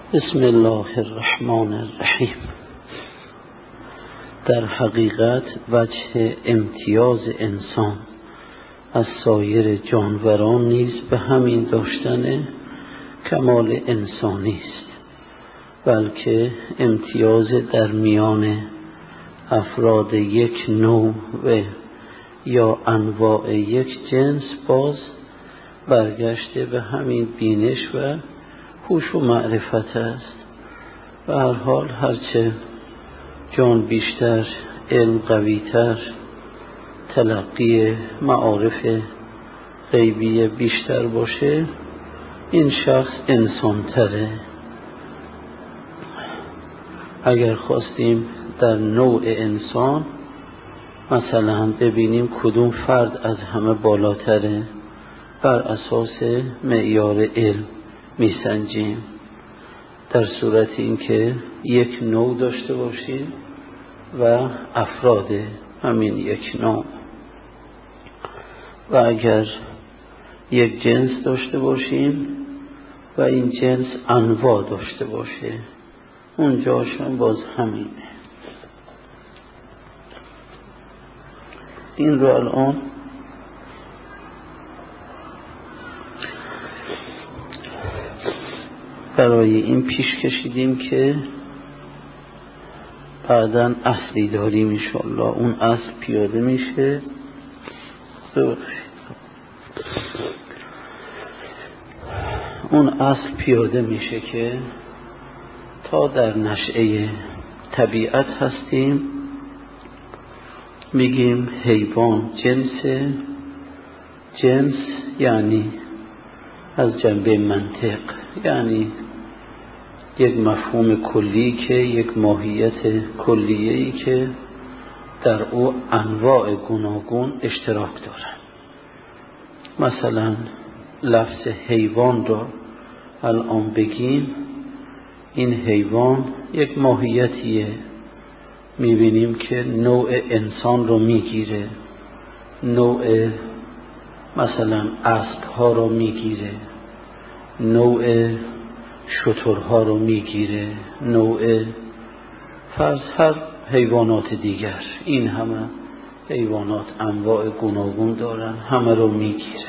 بسم الله الرحمن الرحیم. در حقیقت وجه امتیاز انسان از سایر جانوران نیز به همین داشتن کمال انسانی است، بلکه امتیاز در میان افراد یک نوع و یا انواع یک جنس باز برگشته به همین بینش و هوش و معرفت است. به هر حال هرچه جان بیشتر، علم قویتر، تلقی معارف غیبی بیشتر باشه، این شخص انسان تره. اگر خواستیم در نوع انسان مثلا ببینیم کدوم فرد از همه بالاتره، بر اساس معیار علم میسنجیم، در صورت اینکه یک نوع داشته باشیم و افراد همین یک نوع، و اگر یک جنس داشته باشیم و این جنس انواع داشته باشه، اونجاشون باز همینه. این رو الان برای این پیش کشیدیم که بعداً اصلی داریم انشاءالله. اون اصل پیاده میشه. اون اصل پیاده میشه که تا در نشأه طبیعت هستیم، میگیم حیوان جنس یعنی از جنبه منطق، یعنی یک مفهوم کلی که یک ماهیت کلیه‌ای که در او انواع گوناگون اشتراک دارند. مثلا لفظ حیوان را الان بگیم، این حیوان یک ماهیتیه، میبینیم که نوع انسان رو میگیره، نوع مثلا اسب ها رو میگیره، نوع شترها رو میگیره، نوع فرض هر حیوانات دیگر. این همه حیوانات انواع گوناگون دارن، همه رو میگیره.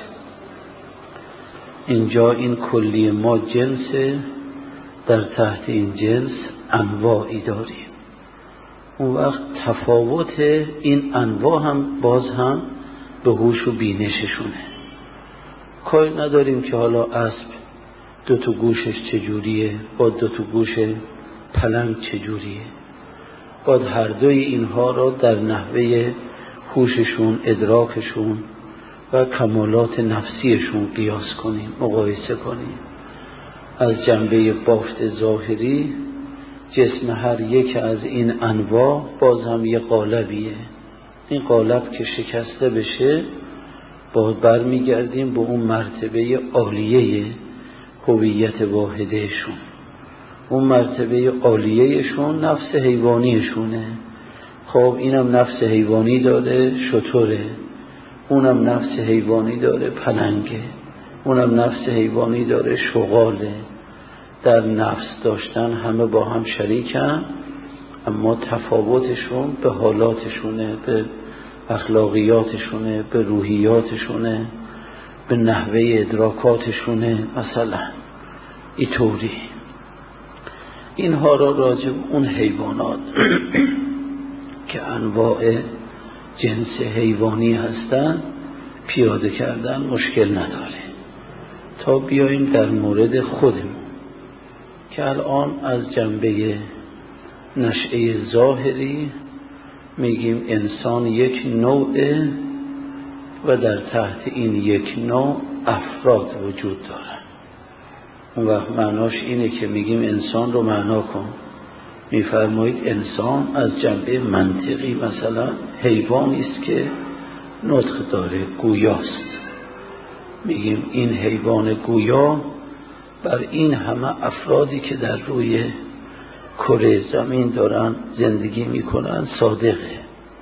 اینجا این کلی ما جنسه، در تحت این جنس انواعی داریم. اون وقت تفاوت این انواع هم باز هم به هوش و بینششونه. کاری نداریم که حالا اسب دو تا گوشش چجوریه، با دو تا گوش پلنگ چجوریه. باید هر دوی اینها را در نحوه هوششون، ادراکشون و کمالات نفسیشون قیاس کنیم، مقایسه کنیم. از جنبه بافت ظاهری جسم هر یک از این انواع باز هم یه قالبیه. این قالب که شکسته بشه باید برمیگردیم به اون مرتبه عالیه هویت واحدهشون. اون مرتبه عالیهشون نفس حیوانیشونه. خب اینم نفس حیوانی داره، شتره. اونم نفس حیوانی داره، پلنگه. اونم نفس حیوانی داره، شغاله. در نفس داشتن همه با هم شریکن، اما تفاوتشون به حالاتشونه، به اخلاقیاتشونه، به روحیاتشونه، به نحوه ادراکاتشونه. مثلا اینطوری اینها را راجع اون حیوانات که انواع جنس حیوانی هستن پیاده کردن مشکل نداره. تا بیاییم در مورد خودمون که الان از جنبه نشأه ظاهری میگیم انسان یک نوعه و در تحت این یک نوع افراد وجود دارن. اون وقت معناش اینه که میگیم انسان رو معنا کن، میفرمایید انسان از جنبه منطقی مثلا حیوانی است که نطق داره، گویاست. میگیم این حیوان گویا بر این همه افرادی که در روی کره زمین دارن زندگی میکنن صادقه.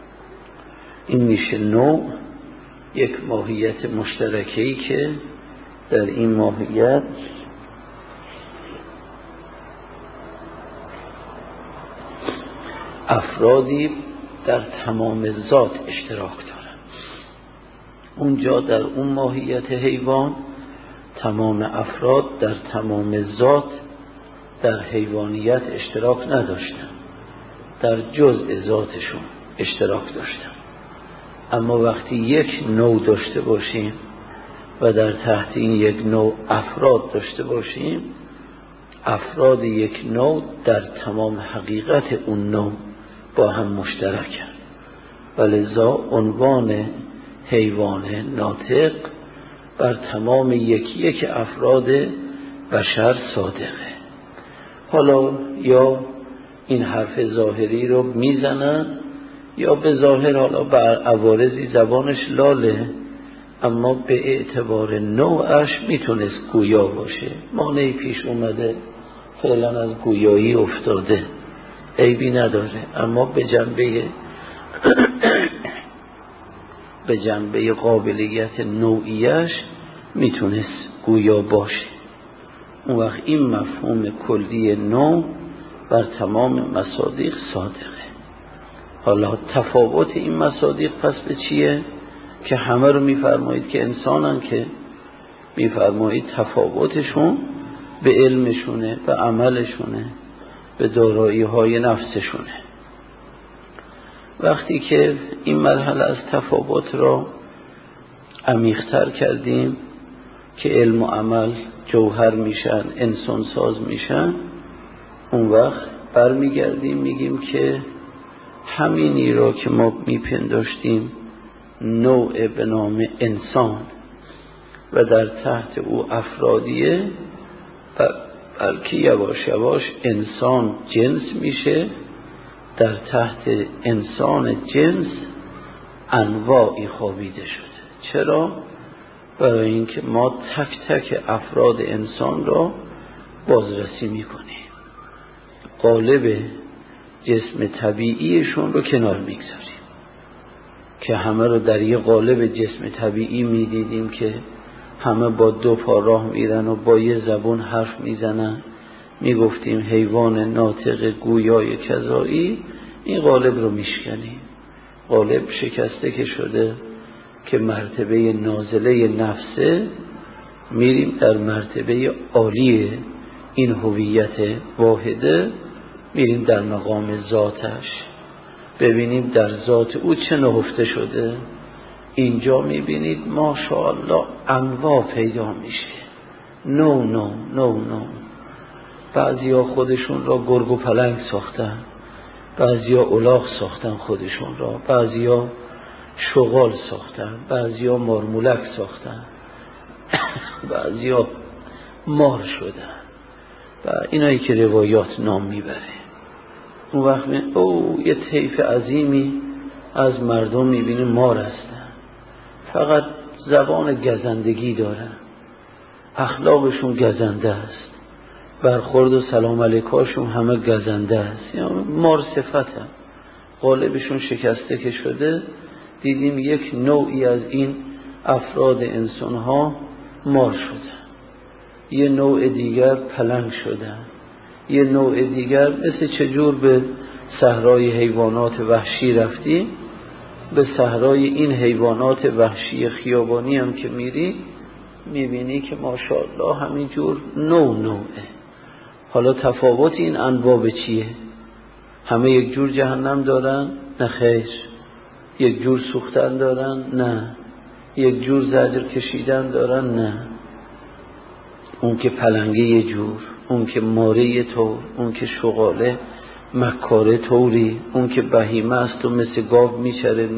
این میشه نوع، یک ماهیت مشترکه‌ای که در این ماهیت افرادی در تمام ذات اشتراک دارن. اونجا در اون ماهیت حیوان تمام افراد در تمام ذات در حیوانیت اشتراک نداشتن، در جزء ذاتشون اشتراک داشتن. اما وقتی یک نوع داشته باشیم و در تحت این یک نوع افراد داشته باشیم، افراد یک نوع در تمام حقیقت اون نوع با هم مشترکن و لذا عنوان حیوان ناطق بر تمام یکی یک افراد بشر صادقه. حالا یا این حرف ظاهری رو میزنن یا به ظاهر حالا بر عوارضی زبانش لاله، اما به اعتبار نوعش میتونست گویا باشه. مانعی پیش اومده فعلا از گویایی افتاده، عیبی نداره، اما به جنبه قابلیت نوعیش میتونست گویا باشه. اون وقت این مفهوم کلی نوع بر تمام مصادیق صادقه. حالا تفاوت این مصادیق پس به چیه؟ که همه رو میفرمایید که انسانن، که میفرمایید تفاوتشون به علمشونه، به عملشونه، به دارایی های نفسشونه. وقتی که این مرحله از تفاوت را عمیق‌تر کردیم که علم و عمل جوهر میشن، انسان ساز میشن، اون وقت برمیگردیم میگیم که همینی را که ما میپنداشتیم نوع به نام انسان و در تحت او افرادیه، بلکه یواش یواش انسان جنس میشه، در تحت انسان جنس انواعی خوابیده شده. چرا؟ برای اینکه ما تک تک افراد انسان را بازرسی میکنیم، قالب جسم طبیعیشون رو کنار میگذاریم که همه رو در یه قالب جسم طبیعی میدیدیم که همه با دو پا راه میرن و با یه زبون حرف میزنن، میگفتیم حیوان ناطق گویای کذایی. این قالب رو میشکنیم، قالب شکسته که شده که مرتبه نازله نفسه، میریم در مرتبه عالی این هویت واحده، میریم در مقام ذاتش، ببینیم در ذات او چه نهفته شده. اینجا میبینید ماشاءالله انواع پیدا میشه، نو. بعضی ها خودشون را گرگ و پلنگ ساختن، بعضی ها الاغ ساختن خودشون را، بعضی ها شغال ساختن، بعضی ها مارمولک ساختن، بعضی ها مار شدن و اینایی که روایات نام میبره. اون وقت یه طیف عظیمی از مردم میبینه مار هستن، فقط زبان گزندگی دارن، اخلاقشون گزنده است، برخورد و سلام علیکاشون همه گزنده است، یعنی مار صفتن، قالبشون شکسته که شده. دیدیم یک نوعی از این افراد انسان ها مار شدن، یه نوع دیگر پلنگ شدن، یه نوع دیگر مثل چجور به صحرای حیوانات وحشی رفتی، به صحرای این حیوانات وحشی خیابانی هم که میری میبینی که ماشاءالله همینجور نوعه. حالا تفاوت این انواع به چیه؟ همه یک جور جهنم دارن؟ نه خیر. یک جور سوختن دارن؟ نه. یک جور زجر کشیدن دارن؟ نه. اون که پلنگه یه جور، اون که ماره یه طور، اون که شغاله مکاره طوری، اون که بهیمه است و مثل گاو میچره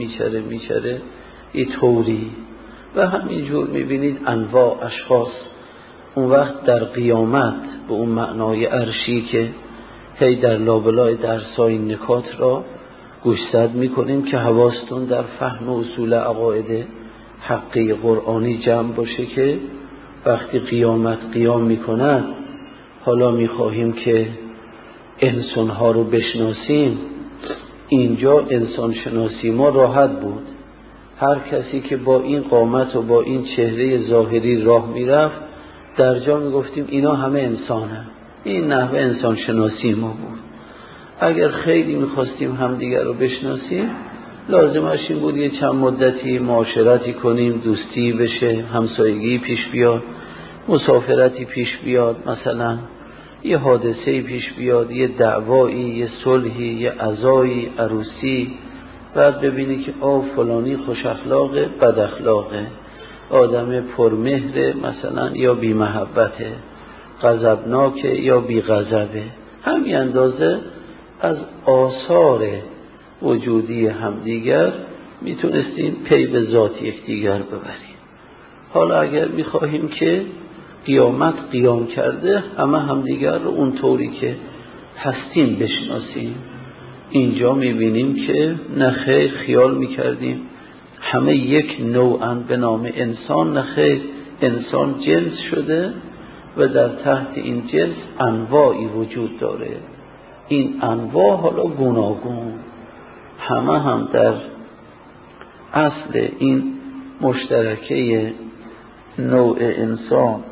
یه طوری. و همینجور میبینید انواع اشخاص. اون وقت در قیامت به اون معنای عرشی که هی در لابلای درسای نکات را گوشزد میکنیم که حواستون در فهم اصول عقاید حقی قرآنی جمع باشه که وقتی قیامت قیام میکند، حالا میخواهیم که انسانها رو بشناسیم. اینجا انسان شناسی ما راحت بود، هر کسی که با این قامت و با این چهره ظاهری راه میرفت در جا میگفتیم اینا همه انسانه. این نحوه انسان شناسی ما بود. اگر خیلی میخواستیم همدیگر رو بشناسیم لازمش این بود یه چند مدتی معاشرتی کنیم، دوستی بشه، همسایگی پیش بیاد، مسافرتی پیش بیاد، مثلا یه حادثه‌ای پیش بیاد، یه دعوایی، یه صلحی، یه عزایی، عروسی، بعد ببینی که فلانی خوش اخلاقه، بد اخلاقه، آدم پرمهره مثلا یا بی محبته، غضبناکه یا بی غضبه. همین اندازه از آثار وجودی همدیگر میتونستیم پی به ذات یکدیگر ببریم. حالا اگر میخواهیم که قیامت قیام کرده همه همدیگر رو اونطوری که هستیم بشناسیم، اینجا میبینیم که نخیر خیال میکردیم همه یک نوعن به نام انسان، نخیر انسان جنس شده و در تحت این جنس انواعی وجود داره. این انواع حالا گوناگون همه هم در اصل این مشترکه نوع انسان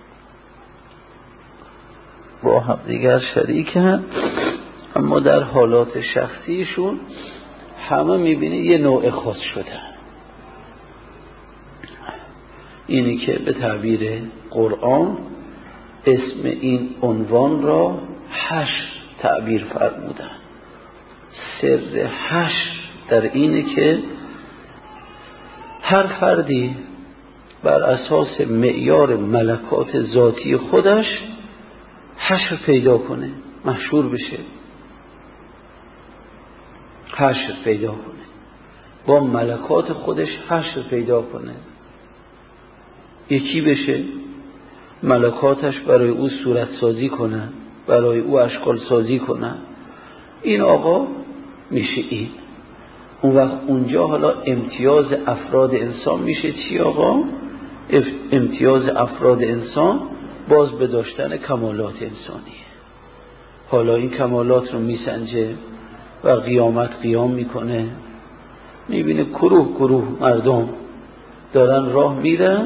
با هم دیگر شریکن، اما در حالات شخصیشون همه میبینی یه نوع خاص شدن. اینی که به تعبیر قرآن اسم این عنوان را حشر تعبیر فرمودن. سر حشر در اینه که هر فردی بر اساس معیار ملکات ذاتی خودش حشر پیدا کنه، محشور بشه، حشر پیدا کنه، با ملکات خودش حشر پیدا کنه، یکی بشه، ملکاتش برای او صورت سازی کنه، برای او اشکال سازی کنه. این آقا میشه این. اون وقت اونجا حالا امتیاز افراد انسان میشه چی آقا؟ امتیاز افراد انسان باز به داشتن کمالات انسانیه. حالا این کمالات رو میسنجه و قیامت قیام میکنه، میبینه گروه گروه مردم دارن راه میرن،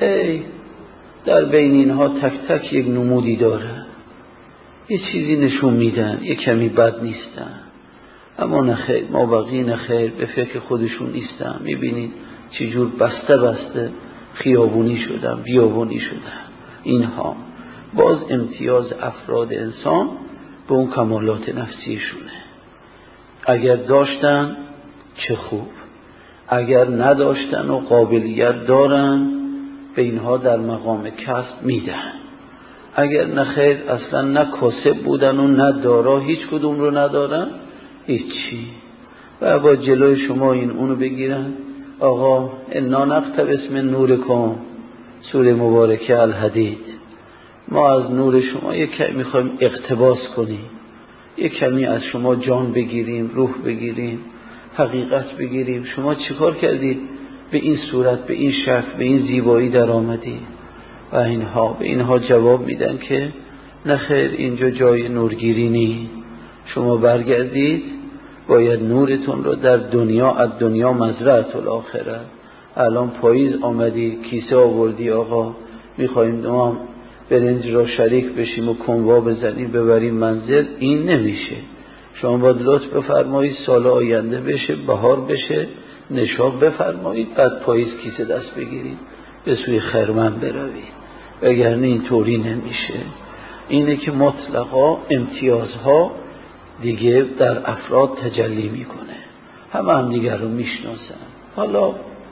در بین اینها تک تک یک نمودی داره، یه چیزی نشون میدن، یه کمی بد نیستن، اما نخیر ما بقیه نخیر به فکر خودشون نیستن. میبینید چجور بسته بسته خیابونی شدن، بیابونی شدن. اینها باز امتیاز افراد انسان به اون کمالات نفسیشونه. اگر داشتن چه خوب، اگر نداشتن و قابلیت دارن به اینها در مقام کسب میدن، اگر نخیر اصلا نه کاسب بودن و نه دارا، هیچ کدوم رو ندارن، هیچی، و با جلوی شما این اونو بگیرن. آقا انا نقتبس من نورکم، سوره مبارکه الحدید، ما از نور شما یک کمی میخوایم اقتباس کنیم، یک کمی از شما جان بگیریم، روح بگیریم، حقیقت بگیریم. شما چیکار کردید به این صورت، به این شکل، به این زیبایی در آمدید؟ و اینها به اینها جواب میدن که نخیر اینجا جای نورگیری نی، شما برگردید باید نورتون رو در دنیا، از دنیا مزرعة الاخره. الان پاییز آمدی، کیسه آوردی، آقا میخواییم دوام برنج را شریک بشیم و کنوا بزنیم ببریم منزل، این نمیشه. شما باید لطف بفرمایید سال آینده بشه، بهار بشه، نشاب بفرمایید، بعد پاییز کیسه دست بگیرید به سوی خرمن بروید، وگرنه این طوری نمیشه. اینه که مطلقا امتیازها دیگه در افراد تجلی میکنه، هم دیگر رو میشناسن. حالا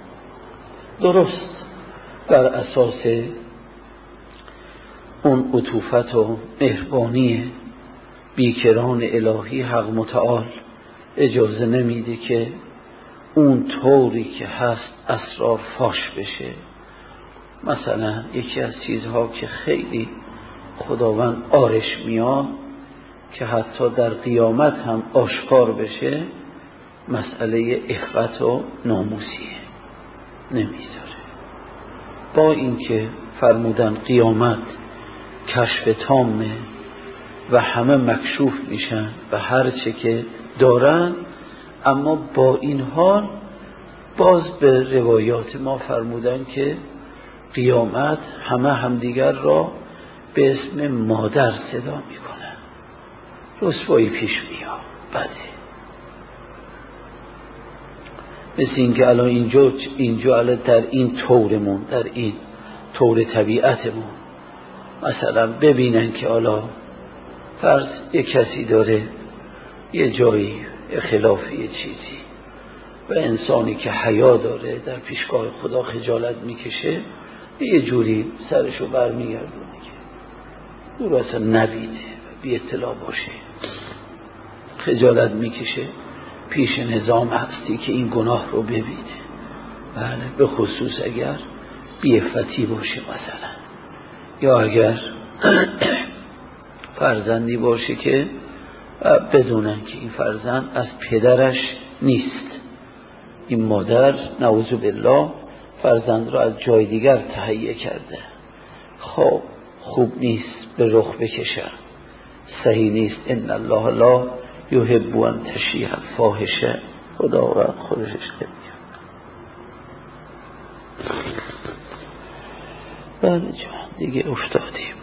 درست بر اساس اون عطوفت و مهربانی بیکران الهی حق متعال اجازه نمیده که اون طوری که هست اسرار فاش بشه. مثلا یکی از چیزها که خیلی خداوند آرش میاد که حتی در قیامت هم آشکار بشه، مسئله اخوت و ناموسیه، نمیذاره. با اینکه فرمودن قیامت کشف تامه و همه مکشوف میشن و هر چه که دارن، اما با این حال باز به روایات ما فرمودن که قیامت همه همدیگر را به اسم مادر صدا میکنن. رسوایی پیش میاد. بده. مثل اینکه الان اینجا الان در این طورمون، در این طور طبیعتمون، مثلا ببینن که حالا فرض یک کسی داره یه جایی خلاف یه چیزی و انسانی که حیا داره در پیشگاه خدا خجالت میکشه، یه جوری سرشو برمیگردونه که او اصلا نبینه، بی اطلاع باشه، خجالت میکشه پیش نظام هستی که این گناه رو ببینه. بله، به خصوص اگر بی‌عفتی باشه مثلا، یا اگر فرزندی باشه که بدونن که این فرزند از پدرش نیست، این مادر نعوذ بالله فرزند را از جای دیگر تهیه کرده، خب خوب نیست به رخ بکشن، صحیح نیست. ان الله لا یحب ان تشیع الفاحشه، خداوند خودش نمیاد. بله جان، دیگه افتادیم،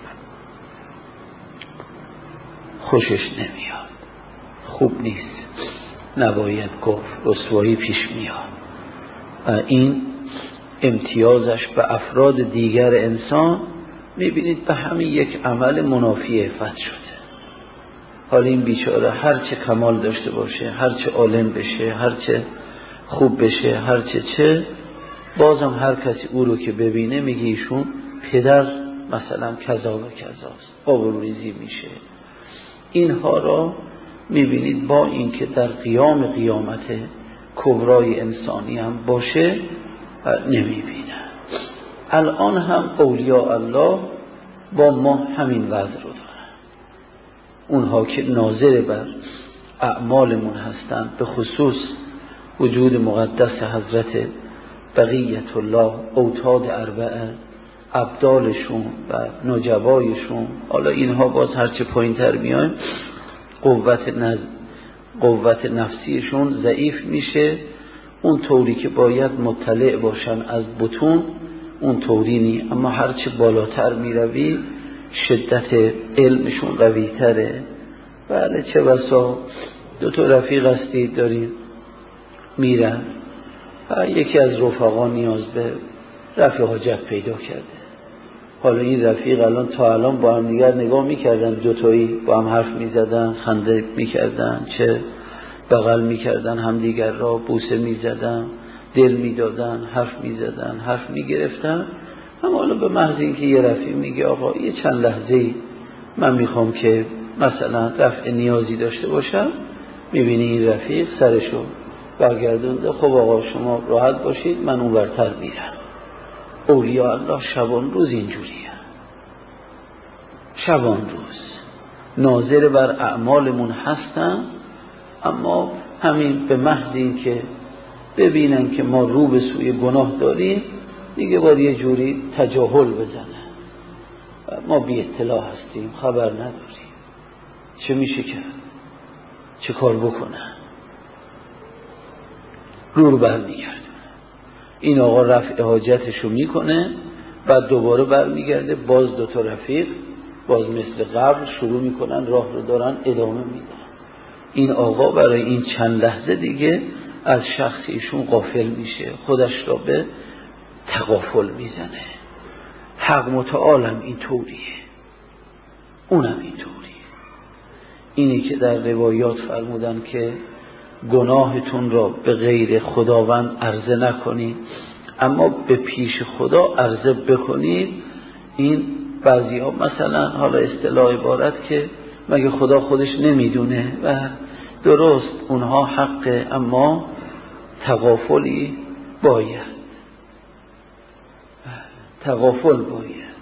خوشش نمیاد، خوب نیست، نباید گفت، رسوایی پیش میاد. این امتیازش به افراد دیگر انسان میبینید به همین یک عمل منافی عفت شده. حالا این بیچاره هرچه کمال داشته باشه، هرچه عالم بشه، هرچه خوب بشه، هرچه چه، بازم هر کسی او رو که ببینه میگه ایشون پدر مثلا کذا و کذاست، آبروریزی میشه. اینها را میبینید با اینکه در قیامت کبرای انسانی هم باشه نمیبینن. الان هم اولیاء الله با ما همین وضع رو دارن. اونها که ناظر بر اعمالمون هستند، به خصوص وجود مقدس حضرت بقیت الله، اوتاد اربعه، ابدالشون و نجبایشون، حالا اینها باز هرچه پایین تر میایم قوت نفسیشون ضعیف میشه، اون طوری که باید مطلع باشن از بطون اون طوری نی. اما هرچه بالاتر میروی شدت علمشون قوی تره. بله، چه بسا دو تا رفیق هستید دارید میرن، یکی از رفقا نیاز به رفع حاجت پیدا کرده، حالا این رفیق الان تا الان با هم دیگر نگاه میکردن، دوتایی با هم حرف میزدن، خنده میکردن، چه بغل میکردن هم دیگر را، بوسه میزدن، دل میدادن، حرف میزدن، حرف میگرفتن. اما حالا به محض اینکه یه رفیق میگه آقا یه چند لحظه‌ای من میخوام که مثلا رفع نیازی داشته باشم، میبینی این رفیق سرشو برگردونده، خب آقا شما راحت باشید من اون ورتر میرم. اولیاء الله شبان روز اینجوریه، شبان روز ناظر بر اعمالمون هستن، اما همین به محض این که ببینن که ما رو به سوی گناه داریم دیگه باید یه جوری تجاهل بزنه، ما بی اطلاع هستیم، خبر نداریم، چه میشه کرد، چه کار بکنه، رو برمیگرده. این آقا رفع حاجتشو میکنه، بعد دوباره برمیگرده، باز دوتا رفیق باز مثل قبل شروع میکنن، راه رو دارن ادامه میدن. این آقا برای این چند لحظه دیگه از شخصیشون غافل میشه، خودش را به تغافل میزنه. حق متعالم این طوریه، اونم این طوریه. اینی که در روایات فرمودن که گناهتون را به غیر خداوند عرضه نکنید اما به پیش خدا عرضه بکنید. این بعضی ها مثلا حالا اصطلاح عبارت که مگه خدا خودش نمیدونه، و درست اونها حقه، اما تغافلی باید، تغافل باید،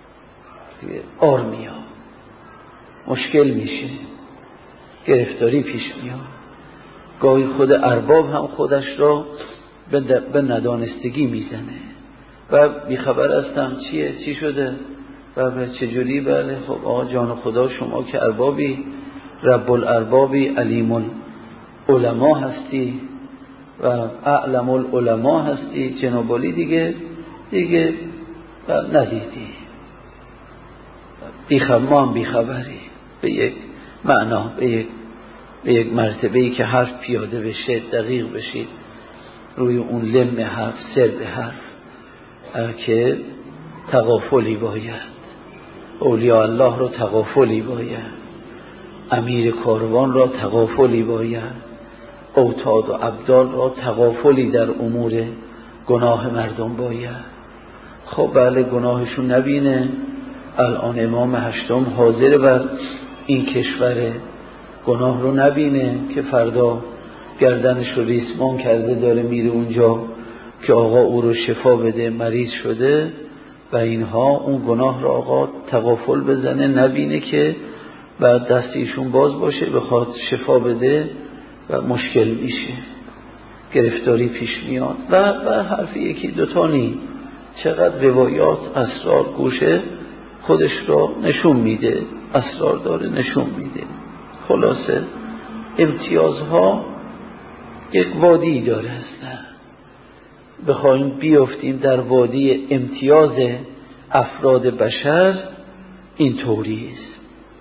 آرمیا مشکل میشه، گرفتاری پیش میاد. گاهی خود ارباب هم خودش را به ندانستگی میزنه و بیخبر هستم چیه، چی شده و به چجوری. بله خب آقا جان خدا، شما که اربابی، رب الاربابی، علیم العلماء هستی و اعلم العلماء هستی، جنابالی دیگه ندیدی، ما هم بیخبری، به یک معنا، به یک مرتبه‌ای که حرف پیاده بشه، دقیق بشید روی اون لم حرف، سر به حرف، که تغافلی باید، اولیاء الله رو تغافلی باید، امیر کاروان را تغافلی باید، اوتاد و ابدال را تغافلی در امور گناه مردم باید. خب بله گناهشون نبینه. الان امام هشتم حاضر بر این کشور، گناه رو نبینه که فردا گردنش رو ریسمان کرده داره میره اونجا که آقا او رو شفا بده، مریض شده و اینها، اون گناه رو آقا تغافل بزنه، نبینه که بعد دست ایشون باز باشه بخواد شفا بده و مشکل میشه، گرفتاری پیش میاد و حرف یکی دوتا نی. چقدر روایات اسرار گوشه خودش را نشون میده، اسرار داره نشون میده. خلاصه امتیازها یک وادی داره هستن، بخوایم بیافتیم در وادی امتیاز افراد بشر این طوری است.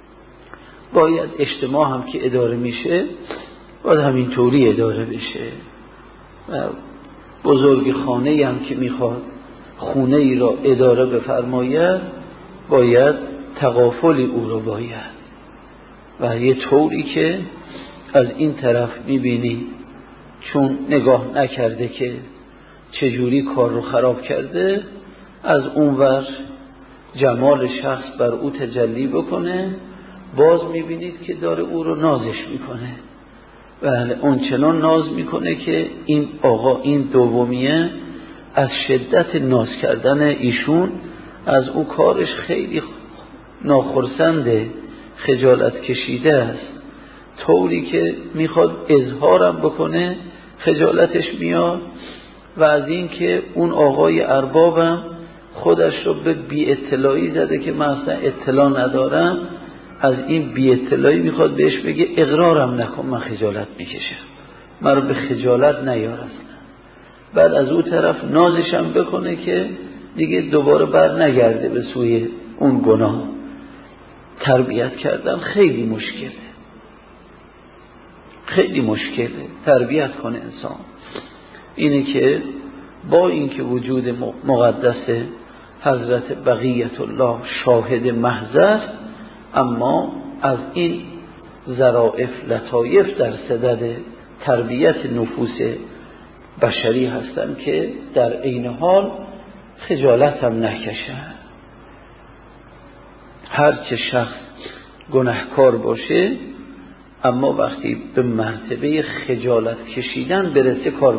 باید اجتماع هم که اداره میشه باید همین طوری اداره بشه و بزرگ خانه هم که میخواد خونه ای را اداره بفرماید باید تغافلی او را باید و یه طوری که از این طرف میبینی چون نگاه نکرده که چجوری کار رو خراب کرده، از اونور جمال شخص بر او تجلی بکنه، باز میبینید که داره او رو نازش میکنه. بله اون چنان ناز میکنه که این آقا، این دومیه، از شدت ناز کردن ایشون از او کارش خیلی ناخرسنده، خجالت کشیده است، طوری که میخواد اظهارم بکنه خجالتش میاد و از این که اون آقای اربابم خودش رو به بی اطلاعی زده که من اصلا اطلاع ندارم، از این بی اطلاعی میخواد بهش بگه اقرارم نکن، من خجالت میکشم، من رو به خجالت نیار اصلا. بعد از اون طرف نازشم بکنه که دیگه دوباره بر نگرده به سوی اون گناه. تربیت کردن خیلی مشکله، خیلی مشکله تربیت کنه انسان. اینه که با اینکه وجود مقدس حضرت بقیت الله شاهد محض است، اما از این ظرافت لطایف در صدد تربیت نفوس بشری هستن که در عین حال خجالت هم نکشن. هرچه شخص گناهکار باشه اما وقتی به مرتبه خجالت کشیدن برسه کار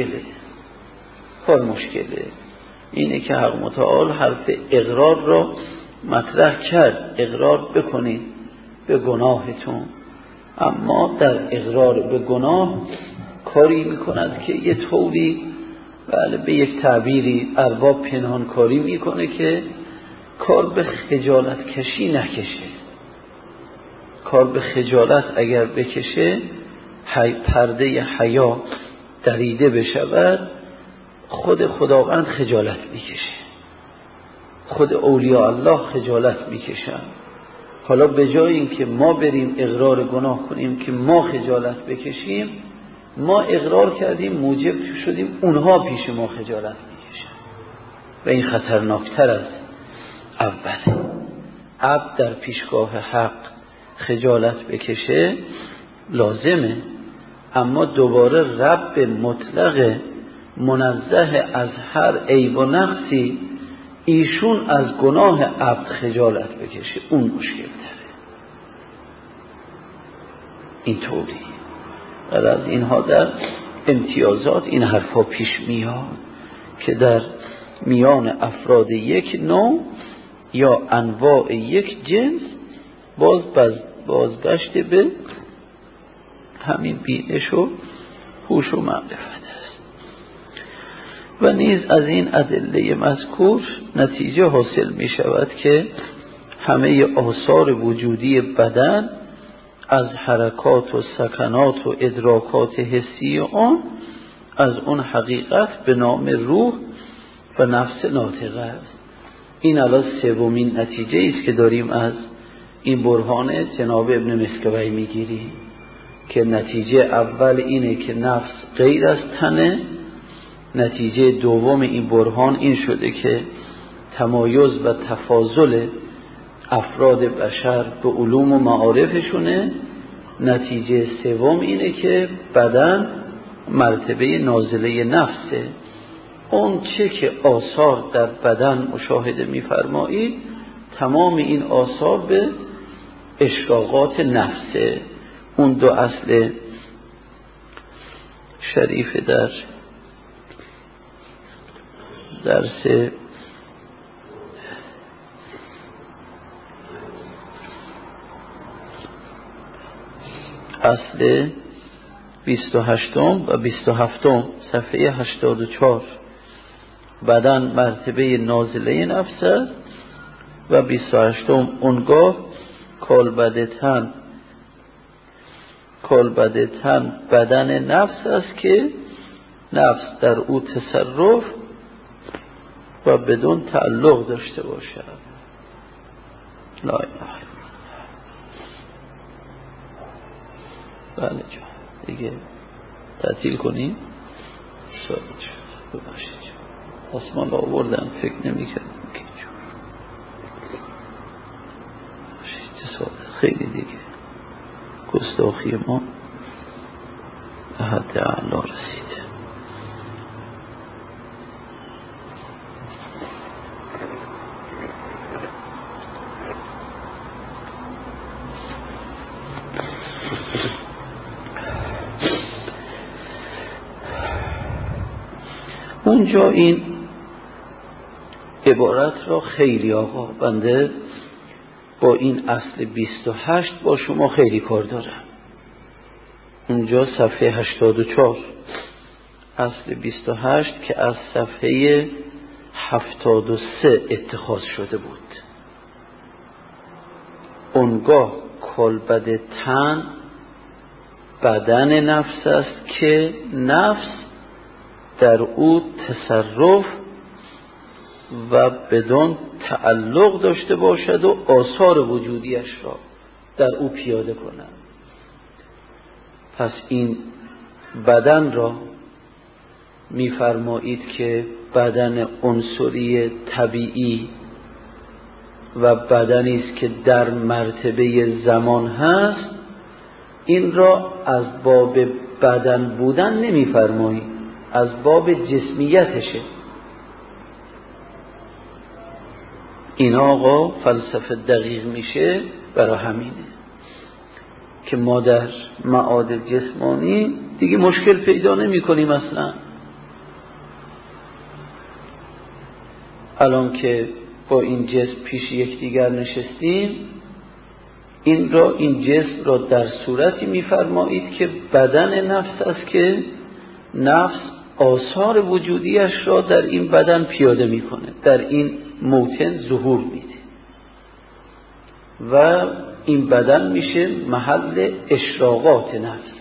مشکله. اینه که حق متعال حرف اقرار را مطرح کرد، اقرار بکنید به گناهتون، اما در اقرار به گناه کاری میکند که یه طوری، بله به یک تعبیری ارباب پنهان کاری میکنه که کار به خجالت کشی نکشه. کار به خجالت اگر بکشه پرده حیا دریده بشود، خود خداوند خجالت میکشه، خود اولیاء الله خجالت میکشن. حالا به جای این که ما بریم اقرار گناه کنیم که ما خجالت بکشیم، ما اقرار کردیم موجب شدیم اونها پیش ما خجالت میکشن و این خطرناکتر از اوله. عبد در پیشگاه حق خجالت بکشه لازمه، اما دوباره رب مطلق منزه از هر عیب و نقصی ایشون از گناه عبد خجالت بکشه، اون مشکل داره. این طوری و از اینها در امتیازات این حرفا پیش میاد که در میان افراد یک نوع یا انواع یک جنس بازگشت به همین بینش و هوش و معرفت است. و نیز از این ادله مذکور نتیجه حاصل می شود که همه آثار وجودی بدن از حرکات و سکنات و ادراکات حسی آن از اون حقیقت به نام روح و نفس ناطقه است. این الان سومین نتیجه است که داریم از این برهان جناب ابن مسکوی میگیریم که نتیجه اول اینه که نفس غیر از تنه، نتیجه دوم این برهان این شده که تمایز و تفاضل افراد بشر به علوم و معارفشونه، نتیجه سوم اینه که بدن مرتبه نازله نفسه. اون چه که آثار در بدن مشاهده می‌فرمایید تمام این آثار به اشراقات نفسه. اون دو اصل شریف در درس اصل 28 و 27 صفحه 84 بدن مرتبه نازله نفس و 28 اونگاه کالبد تن بدن نفس است که نفس در او تصرف و بدون تعلق داشته باشد. لا اله الا الله. بله جان دیگه تعطیل کنیم. سوال شد ببخشید آسمان را آوردن فکر نمی کردم که چه سوال خیلی دیگه گستاخی ما به حد اعلا رسید. اونجا این عبارت را خیلی آقا بنده با این اصل 28 با شما خیلی کار دارم. اونجا صفحه 84 اصل 28 که از صفحه 73 اتخاذ شده بود. اونگاه کالبد تن بدن نفس است که نفس در او تصرف و بدون تعلق داشته باشد و آثار وجودیش را در او پیاده کند. پس این بدن را می‌فرمایید که بدن عنصری طبیعی و بدنی است که در مرتبه زمان هست. این را از باب بدن بودن نمی‌فرمایید، از باب جسمیتشه. این آقا فلسفه دقیق میشه برای همینه که ما در معاد جسمانی دیگه مشکل پیدا نمی کنیم. اصلا الان که با این جسم پیش یکدیگر نشستیم، این جسم را در صورتی می‌فرمایید که بدن نفس است که نفس آثار وجودیش را در این بدن پیاده میکنه، در این موطن ظهور میده و این بدن میشه محل اشراقات نفس.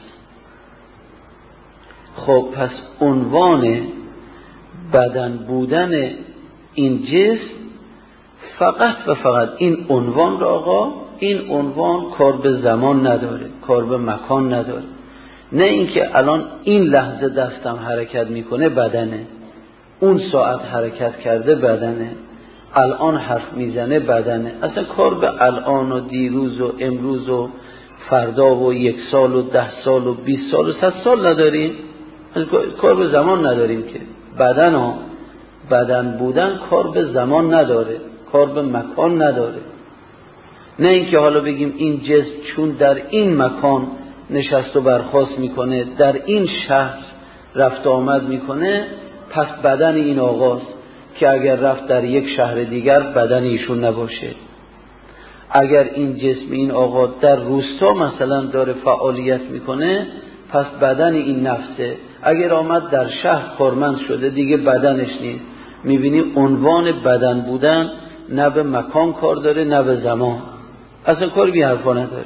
خب پس عنوان بدن بودن این جسم فقط و فقط این عنوان را آقا، این عنوان کار به زمان نداره، کار به مکان نداره. نه اینکه الان این لحظه دستم حرکت میکنه بدنه، اون ساعت حرکت کرده بدنه، الان حرف میزنه بدنه. اصلا کار به الان و دیروز و امروز و فردا و 1 سال و 10 سال و 20 سال و 100 سال نداریم. کار به زمان نداریم که بدن بودن کار به زمان نداره، کار به مکان نداره. نه اینکه حالا بگیم این جسم چون در این مکان نشست و برخاست میکنه، در این شهر رفت آمد میکنه، پس بدن این آقاست که اگر رفت در یک شهر دیگر بدن ایشون نباشه. اگر این جسم این آقا در روستا مثلا داره فعالیت میکنه، پس بدن این نفسه. اگر آمد در شهر کارمند شده دیگه بدنش نیست. میبینی عنوان بدن بودن نه به مکان کار داره نه به زمان، اصلا کار بی حرفا نداره.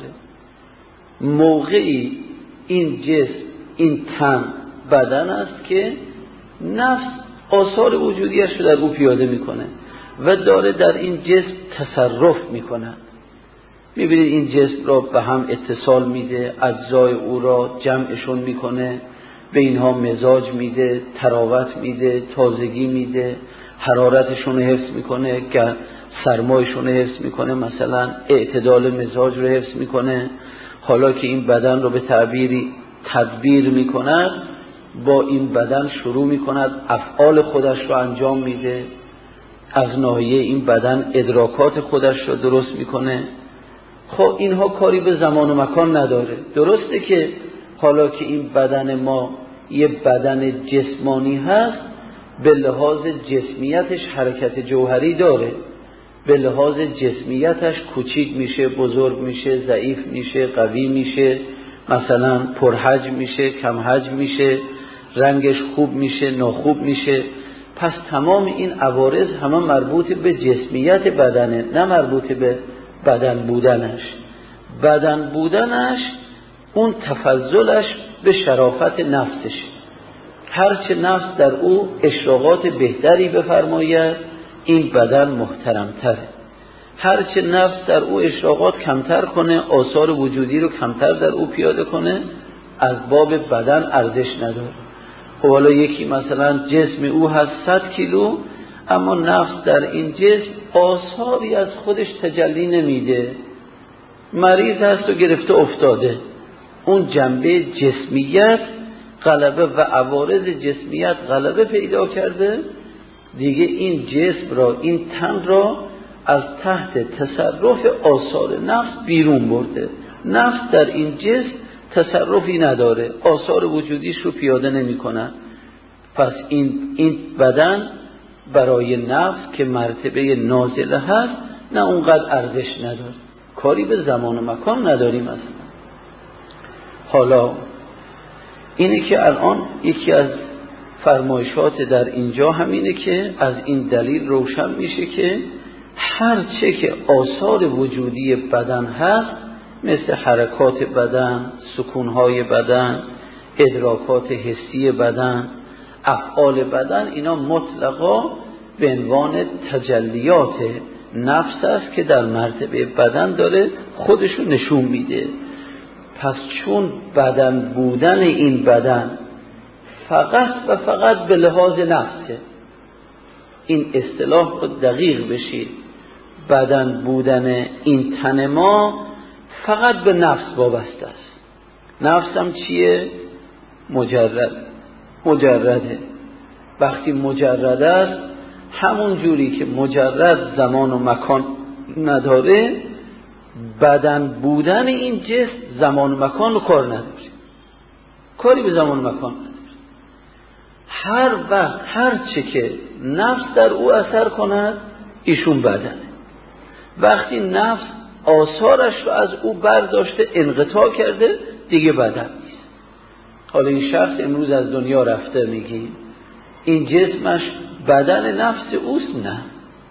موقعی این جسم این تن بدن است که نفس آثار وجودیش رو در او پیاده میکنه و داره در این جسم تصرف میکنه. میبینید این جسم را به هم اتصال میده، اجزای او را جمعشون میکنه، به اینها مزاج میده، تراوت میده، تازگی میده، حرارتشون رو حفظ میکنه، سرمایشون رو حفظ میکنه، مثلا اعتدال مزاج رو حفظ میکنه. حالا که این بدن رو به تعبیری تدبیر میکند، با این بدن شروع میکند افعال خودش رو انجام میده، از ناحیه این بدن ادراکات خودش رو درست میکنه. خب اینها کاری به زمان و مکان نداره. درسته که حالا که این بدن ما یه بدن جسمانی هست، به لحاظ جسمیتش حرکت جوهری داره، به لحاظ جسمیتش کوچیک میشه، بزرگ میشه، ضعیف میشه، قوی میشه، مثلا پرحجم میشه، کم حجم میشه، رنگش خوب میشه، ناخوب میشه. پس تمام این عوارض همه مربوط به جسمیت بدنه، نه مربوط به بدن بودنش. بدن بودنش اون تفضلش به شرافت نفسش، هرچه نفس در او اشراقات بهتری بفرماید این بدن محترمتره، هرچه نفس در او اشراقات کمتر کنه، آثار وجودی رو کمتر در او پیاده کنه، از باب بدن ارزش نداره. خب حالا یکی مثلا جسم او هست 100 کیلو، اما نفس در این جسم آثاری از خودش تجلی نمیده، مریض هست و گرفته افتاده، اون جنبه جسمیت غلبه و عوارض جسمیت غلبه پیدا کرده دیگه، این جسم را، این تن را از تحت تصرف آثار نفس بیرون برده. نفس در این جسم تصرفی نداره، آثار وجودیش رو پیاده نمی کنه. پس این بدن برای نفس که مرتبه نازله هست نه اونقدر ارزش نداره، کاری به زمان و مکان نداریم اصلا. حالا اینه که الان یکی از فرمایشات در اینجا همینه که از این دلیل روشن میشه که هر چه که آثار وجودی بدن هست، مثل حرکات بدن، سکونهای بدن، ادراکات حسی بدن، افعال بدن، اینا مطلقا به عنوان تجلیات نفس است که در مرتبه بدن داره خودشو نشون میده. پس چون بدن بودن این بدن فقط و فقط به لحاظ نفسه، این اصطلاح رو دقیق بشید، بدن بودن این تن ما فقط به نفس وابسته است. نفس هم چیه؟ مجرده. وقتی مجرد است، همون جوری که مجرد زمان و مکان نداره، بدن بودن این جسم زمان و مکان رو کار نداره، کاری به زمان و مکان نداره. هر وقت هر چه که نفس در او اثر کند ایشون بدنه. وقتی نفس آثارش رو از او برداشته انقطاع کرده دیگه بدن نیست. حالا این شخص امروز از دنیا رفته، میگیم این جسمش بدن نفس اوست؟ نه.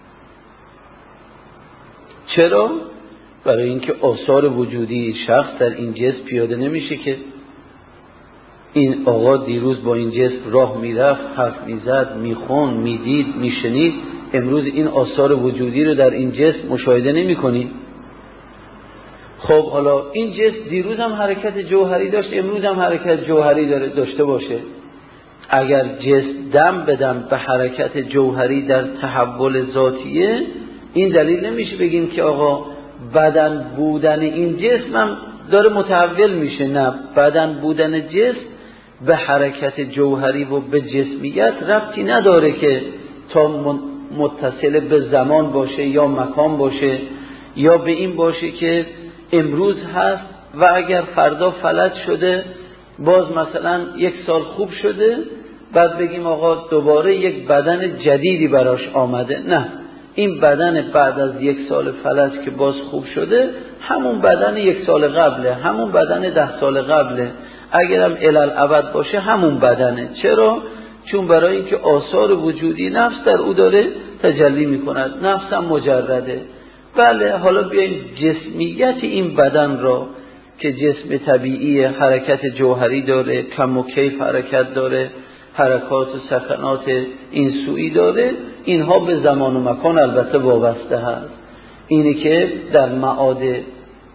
چرا؟ برای اینکه آثار وجودی شخص در این جسم پیاده نمیشه که. این آقا دیروز با این جسم راه میرفت، حرف میزد، میخون، میدید، میشنید، امروز این آثار وجودی رو در این جسم مشاهده نمی کنی. خب حالا این جسم دیروز هم حرکت جوهری داشت، امروز هم حرکت جوهری داشته باشه. اگر جسم دم بدم به حرکت جوهری در تحول ذاتیه، این دلیل نمیشه بگیم که آقا بدن بودن این جسم هم داره متحول میشه. نه، بدن بودن جسم به حرکت جوهری و به جسمیت ربطی نداره که تا متصل به زمان باشه یا مکان باشه، یا به این باشه که امروز هست و اگر فردا فلج شده باز مثلا 1 سال خوب شده، بعد بگیم آقا دوباره یک بدن جدیدی براش آمده. نه، این بدن بعد از 1 سال فلج که باز خوب شده همون بدن 1 سال قبله، همون بدن 10 سال قبله، اگرم الالعبد باشه همون بدنه. چرا؟ چون برای اینکه آثار وجودی نفس در او داره تجلی میکند، نفس هم مجرده. بله، حالا بیاییم جسمیت این بدن را که جسم طبیعی حرکت جوهری داره، کم و کیف حرکت داره، حرکات و سکنات این سویی داره، اینها به زمان و مکان البته وابسته هست. اینی که در معاد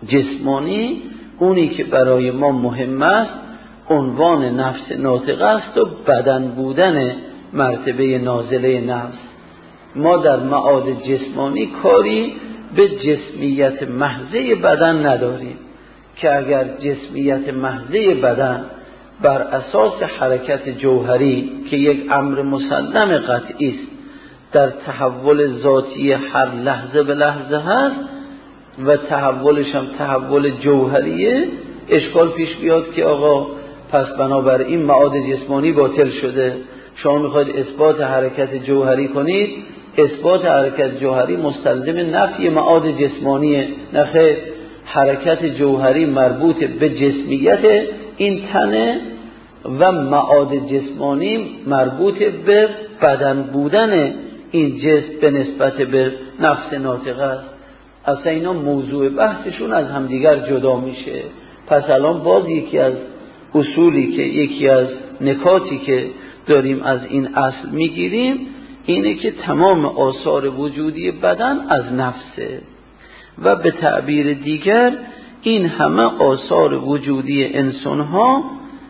جسمانی اونی که برای ما مهم است عنوان نفس ناطقه است و بدن بودن مرتبه نازله نفس. ما در معاد جسمانی کاری به جسمیت محضه بدن نداریم که اگر جسمیت محضه بدن بر اساس حرکت جوهری که یک امر مسلم قطعی است در تحول ذاتی هر لحظه به لحظه هست و تحولش هم تحول جوهریه، اشکال پیش بیاد که آقا پس بنابراین معاد جسمانی باطل شده، شما میخواید اثبات حرکت جوهری کنید، اثبات حرکت جوهری مستلزم نفی معاد جسمانیه. نخیر، حرکت جوهری مربوط به جسمیت این تنه و معاد جسمانی مربوط به بدن بودن این جسم به نسبت به نفس ناطقه است. اصلا اینا موضوع بحثشون از همدیگر جدا میشه. پس الان باز یکی از اصولی که یکی از نکاتی که داریم از این اصل میگیریم اینه که تمام آثار وجودی بدن از نفسه و به تعبیر دیگر این همه آثار وجودی انسانها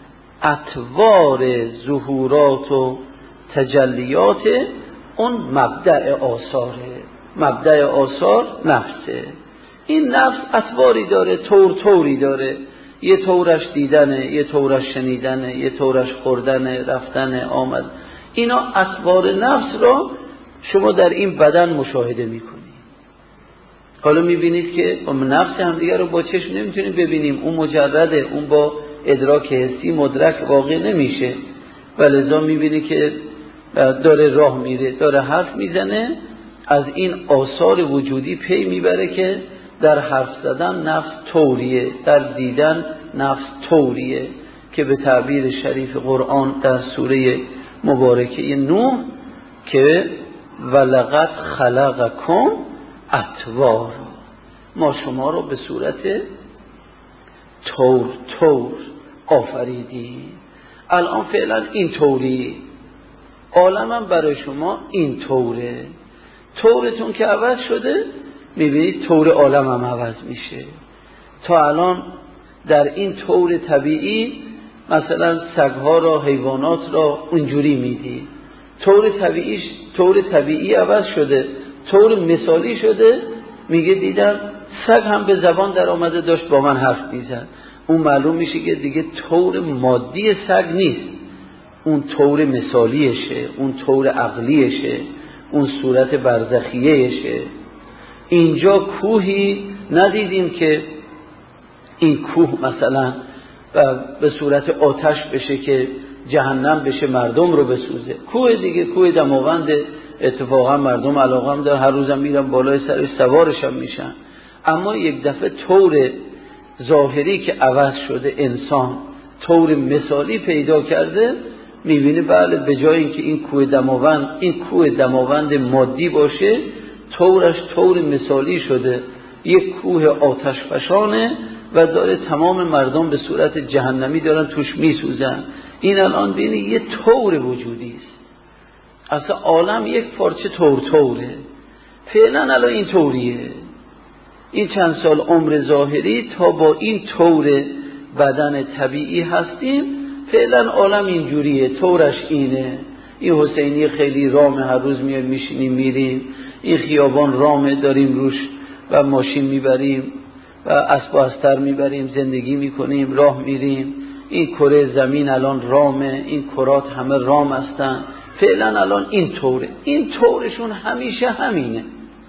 اطوار ظهورات و تجلیات اون مبدأ آثاره. مبدأ آثار نفسه. این نفس اطواری داره، طوری داره، یه طورش دیدنه، یه طورش شنیدنه، یه طورش خوردنه، رفتنه، آمد. اینا اطوار نفس را شما در این بدن مشاهده میکنید. حالا میبینید که نفس همدیگه رو با چشم نمیتونیم ببینیم، اون مجرده، اون با ادراک حسی مدرک واقع نمیشه، ولذا میبینید که داره راه میره، داره حرف میزنه، از این آثار وجودی پی میبره که در حرف زدن نفس طوریه، در دیدن نفس طوریه که به تعبیر شریف قرآن در سوره مبارکه نوح که ولقد خلقکم اطوار، ما شما رو به صورت طور آفریدیم. الان فعلا این طوری، عالمم برای شما این طوره، طورتون که عوض شده میبینید طور عالم هم عوض میشه. تا الان در این طور طبیعی مثلا سگها را، حیوانات را اونجوری میدید، طور طبیعی عوض شده، طور مثالی شده، میگه دیدم سگ هم به زبان در آمده داشت با من حرف میزد. اون معلوم میشه که دیگه طور مادی سگ نیست، اون طور مثالیشه، اون طور عقلیشه، اون صورت برزخیهشه. اینجا کوهی ندیدیم که این کوه مثلا به صورت آتش بشه که جهنم بشه مردم رو بسوزه. کوه دیگه کوه دماوند، اتفاقا مردم علاقه هم داره، هر روزم میرن بالای سرش سوارش هم میشن. اما یک دفعه طور ظاهری که عوض شده، انسان طور مثالی پیدا کرده، میبینه بله به جای اینکه این کوه دماوند مادی باشه، طورش طور مثالی شده، یک کوه آتش فشانه و داره تمام مردم به صورت جهنمی دارن توش میسوزن. این الان بینی یه طور وجودی است، اصلا عالم یک پارچه طوره. فعلا الان این طوریه، این چند سال عمر ظاهری تا با این طور بدن طبیعی هستیم، فعلا عالم اینجوریه، طورش اینه. این حسینی خیلی رامه، هر روز میشینیم میریم، این خیابان رامه، داریم روش و ماشین میبریم و اسب و استر میبریم، زندگی میکنیم، راه میریم. این کره زمین الان رامه، این کرات همه رام هستن. فعلا الان این طوره، این طورشون همیشه همینه.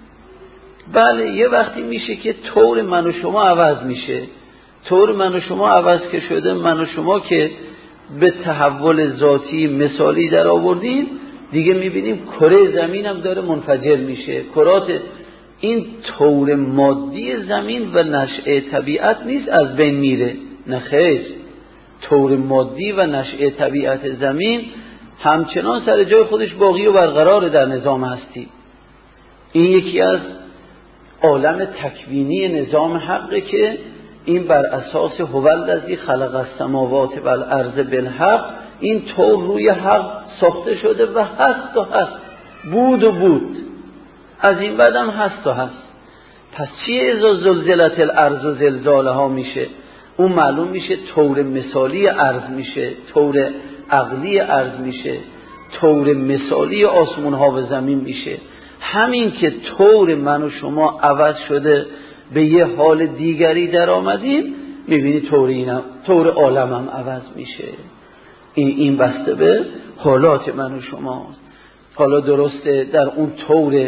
بله یه وقتی میشه که طور من و شما عوض میشه. طور من و شما عوض که شده، من و شما که به تحول ذاتی مثالی در آوردیم، دیگه میبینیم کره زمین هم داره منفجر میشه. کرات این طور مادی زمین و نشأه طبیعت نیست از بین میره، نه خیر، طور مادی و نشأه طبیعت زمین همچنان سر جای خودش باقی و برقرار در نظام هستی. این یکی از عالم تکوینی نظام حقه که این بر اساس هو الذی خلق السماوات و الارض بالحق، این طور روی حق ساخته شده و هست و هست، بود و بود، از این بعدم هست و هست. پس چیه اذا زلزلت الارض و زلزالها میشه؟ اون معلوم میشه طور مثالی ارض میشه، طور عقلی ارض میشه، طور مثالی آسمون ها و زمین میشه. همین که طور من و شما عوض شده به یه حال دیگری در آمدیم، میبینی طور عالم هم عوض میشه. این بسته به حالات من و شماست. حالا درسته در اون طور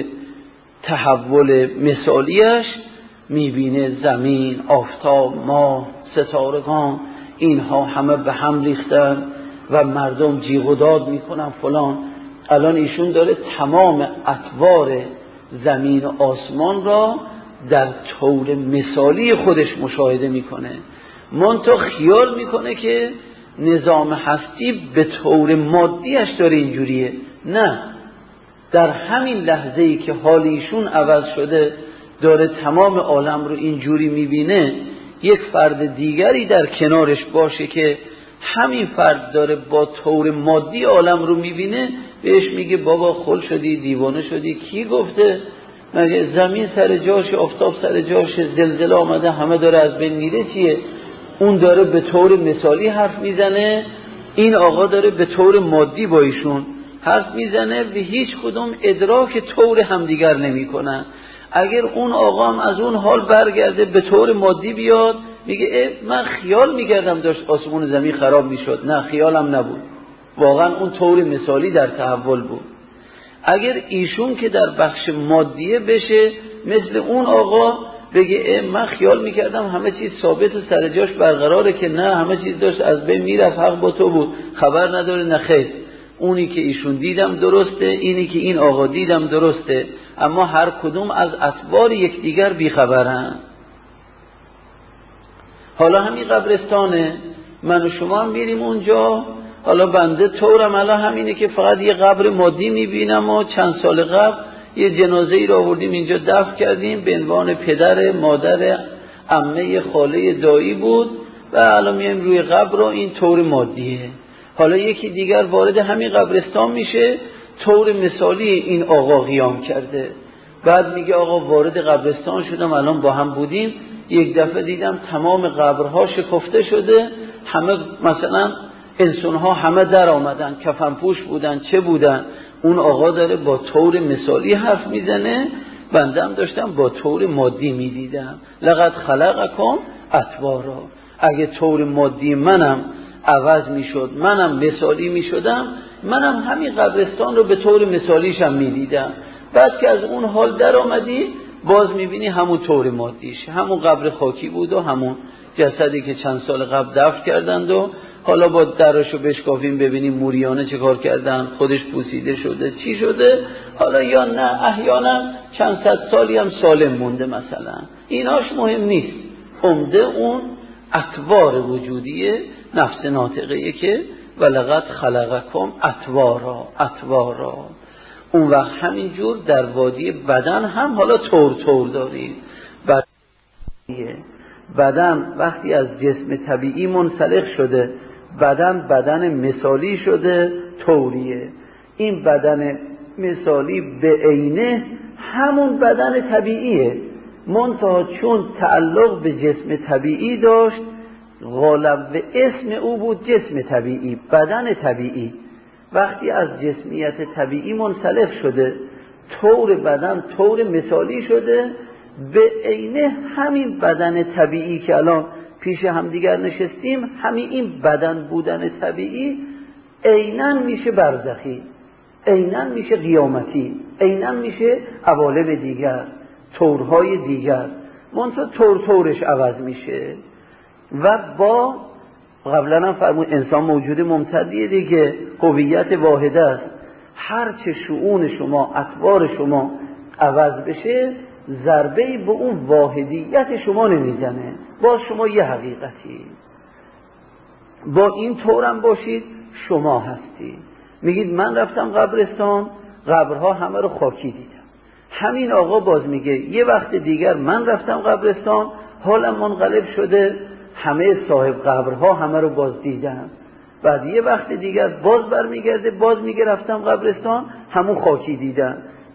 تحول مثالیش میبینه زمین، آفتاب، ماه، ستارگان، اینها همه به هم ریختن و مردم جیغ و داد میکنن فلان. الان ایشون داره تمام اطوار زمین و آسمان را در طور مثالی خودش مشاهده میکنه. منتها خیال میکنه که نظام هستی به طور مادیش داره اینجوریه. نه، در همین لحظه ای که حال ایشون عوض شده داره تمام عالم رو اینجوری میبینه، یک فرد دیگری در کنارش باشه که همین فرد داره با طور مادی عالم رو میبینه، بهش میگه بابا خل شدی، دیوانه شدی. کی گفته؟ مگه زمین سر جاش، آفتاب سر جاش، زلزله آمده همه داره از بین میره؟ چیه؟ اون داره به طور مثالی حرف میزنه، این آقا داره به طور مادی با ایشون حرف میزنه و هیچ کدوم ادراک طور همدیگر نمیکنن. اگر اون آقا هم از اون حال برگرده به طور مادی بیاد، میگه من خیال میکردم داشت آسمون زمین خراب میشد. نه، خیالم نبود، واقعا اون طور مثالی در تحول بود. اگر ایشون که در بخش مادیه بشه مثل اون آقا بگه من خیال میکردم همه چیز ثابت و سر جاش برقراره، که نه، همه چیز داشت از بین میرفت، حق با تو بود، خبر نداره. نه خیر، اونی که ایشون دیدم درسته، اینی که این آقا دیدم درسته، اما هر کدوم از اطوار یکدیگر بیخبرن. حالا همین قبرستانه، من و شما هم میریم اونجا. حالا بنده طورم الان همینه که فقط یه قبر مادی میبینم و چند سال قبل یه جنازه ای رو آوردیم اینجا دفن کردیم، به عنوان پدر، مادر، عمه، خاله، دایی بود و الان میایم روی قبر و این طور مادیه. حالا یکی دیگر وارد همین قبرستان میشه، طور مثالی این آقا قیام کرده، بعد میگه آقا وارد قبرستان شدم، الان با هم بودیم، یک دفعه دیدم تمام قبرها شکفته شده، همه مثلا انسانها همه در آمدن، کفنپوش بودن، چه بودن. اون آقا داره با طور مثالی حرف میزنه، بنده هم داشتم با طور مادی میدیدم. لقد خلقکم اطوارا. اگه طور مادی منم عوض میشد، منم مثالی میشدم، منم همین قبرستان رو به طور مثالیشم میدیدم. بعد که از اون حال در آمدی باز میبینی همون طور مادیش، همون قبر خاکی بود و همون جسدی که چند سال قبل دفن کردند و حالا با دراشو بشکافیم ببینیم موریانه چه کار کردن، خودش پوسیده شده، چی شده، حالا یا نه احیانا چند صد سالی هم سالم مونده مثلا. ایناش مهم نیست، عمده اون اطوار وجودیه نفس ناطقه که ولقد خلقکم اطوارا. اون وقت همینجور در وادی بدن هم حالا طور داریم. بدن وقتی از جسم طبیعی منسلخ شده، بدن مثالی شده، طوریه. این بدن مثالی به عینه همون بدن طبیعیه، منتها چون تعلق به جسم طبیعی داشت، غالب به اسم او بود جسم طبیعی، بدن طبیعی. وقتی از جسمیت طبیعی منسلخ شده، طور بدن طور مثالی شده، به عینه همین بدن طبیعی که الان پیش همدیگر نشستیم، همین این بدن بودن طبیعی عیناً میشه برزخی، عیناً میشه قیامتی، عیناً میشه عوالم دیگر، طورهای دیگر، منتها طورش عوض میشه. و با قبلا هم فرمود انسان موجود ممتدیه دیگه، هویت واحده است. هر چه شؤون شما، اطوار شما عوض بشه، ضربه‌ای به اون واحدیت شما نمیزنه، با شما یه حقیقتی. با این طورم باشید شما هستی. میگید من رفتم قبرستان، قبرها همه رو خاکی دیدم. همین آقا باز میگه یه وقت دیگر من رفتم قبرستان، حالم منقلب شده، همه صاحب قبرها همه رو باز دیدم. بعد یه وقت دیگر باز برمیگرده، باز میگه رفتم قبرستان، همون خاکی دیدم.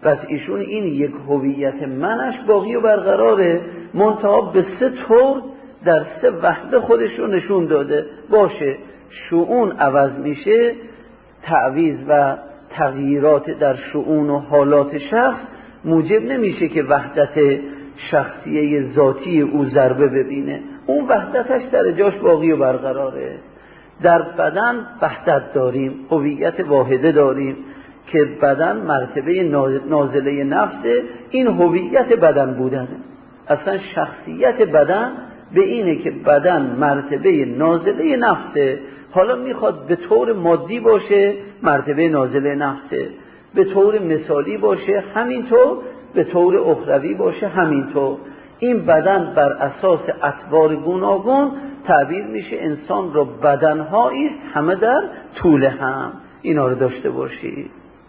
و ایشون این یک هویت منش باقی و برقراره، منتها به 3 طور در 3 وحده خودش رو نشون داده. باشه شؤون عوض میشه، تعویض و تغییرات در شؤون و حالات شخص موجب نمیشه که وحدت شخصیه ذاتی او ضربه ببینه، اون وحدتش در جاش باقی و برقراره. در بدن وحدت داریم، هویت واحده داریم که بدن مرتبه نازله نفسه، این هویت بدن بودنه. اصلا شخصیت بدن به اینه که بدن مرتبه نازله نفسه. حالا میخواد به طور مادی باشه مرتبه نازله نفسه، به طور مثالی باشه همینطور، به طور اخروی باشه همینطور. این بدن بر اساس اطوار گوناگون تعبیر میشه انسان رو بدنهایی است همه در طول هم، اینا رو داشته باشید.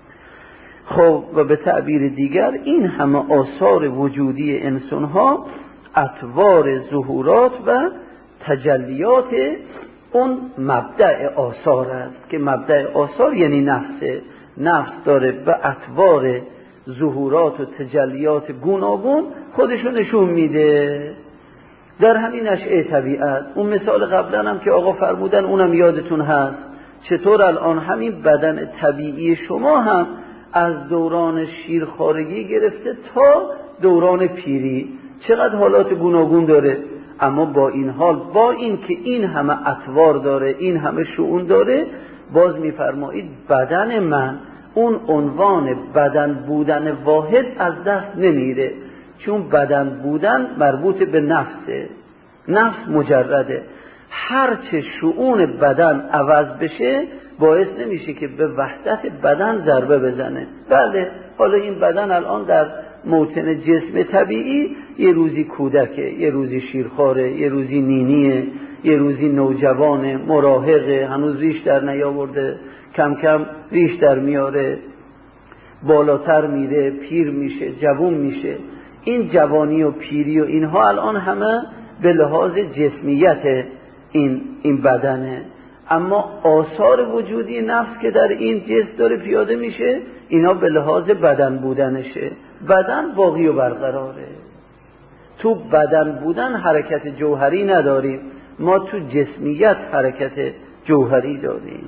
خب و به تعبیر دیگر این همه آثار وجودی انسان ها اطوار ظهورات و تجلیات اون مبدأ آثار است که مبدأ آثار یعنی نفسه. نفس داره به اطوار ظهورات و تجلیات گوناگون خودشو نشون میده در همین نشأه طبیعت. اون مثال قبلا هم که آقا فرمودن اونم یادتون هست، چطور الان همین بدن طبیعی شما هم از دوران شیرخوارگی گرفته تا دوران پیری چقدر حالات گوناگون داره، اما با این حال، با این که این همه اطوار داره، این همه شؤون داره، باز میفرمایید بدن من اون عنوان بدن بودن واحد از دست نمیره، چون بدن بودن مربوط به نفسه، نفس مجرده. هرچه شؤون بدن عوض بشه باعث نمیشه که به وحدت بدن ضربه بزنه. بله حالا این بدن الان در موطن جسم طبیعی یه روزی کودکه، یه روزی شیرخواره، یه روزی نینیه، یه روزی نوجوانه، مراهقه، هنوز ریش در نیاورده، کم کم ریش در میاره، بالاتر میره، پیر میشه، جوان میشه. این جوانی و پیری و اینها الان همه به لحاظ جسمیت این بدنه، اما آثار وجودی نفس که در این جسم داره پیاده میشه اینا به لحاظ بدن بودنشه. بدن باقی و برقراره. تو بدن بودن حرکت جوهری نداریم، ما تو جسمیت حرکت جوهری داریم.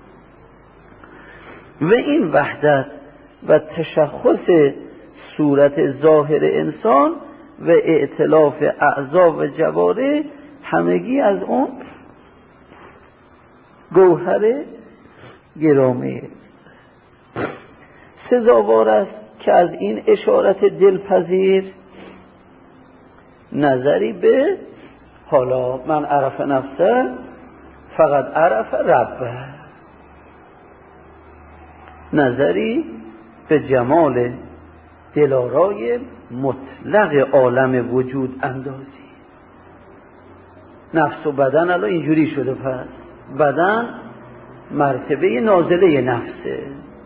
و این وحدت و تشخص صورت ظاهر انسان و ائتلاف اعضا و جوارح همگی از اون گوهر گرامی سزاوار است که از این اشارت دلپذیر نظری به حالا من عرف نفسه فقط عرف ربه، نظری به جمال دلارای مطلق عالم وجود اندازی. نفس و بدن الان اینجوری شده، پس بدن مرتبه نازله نفسه.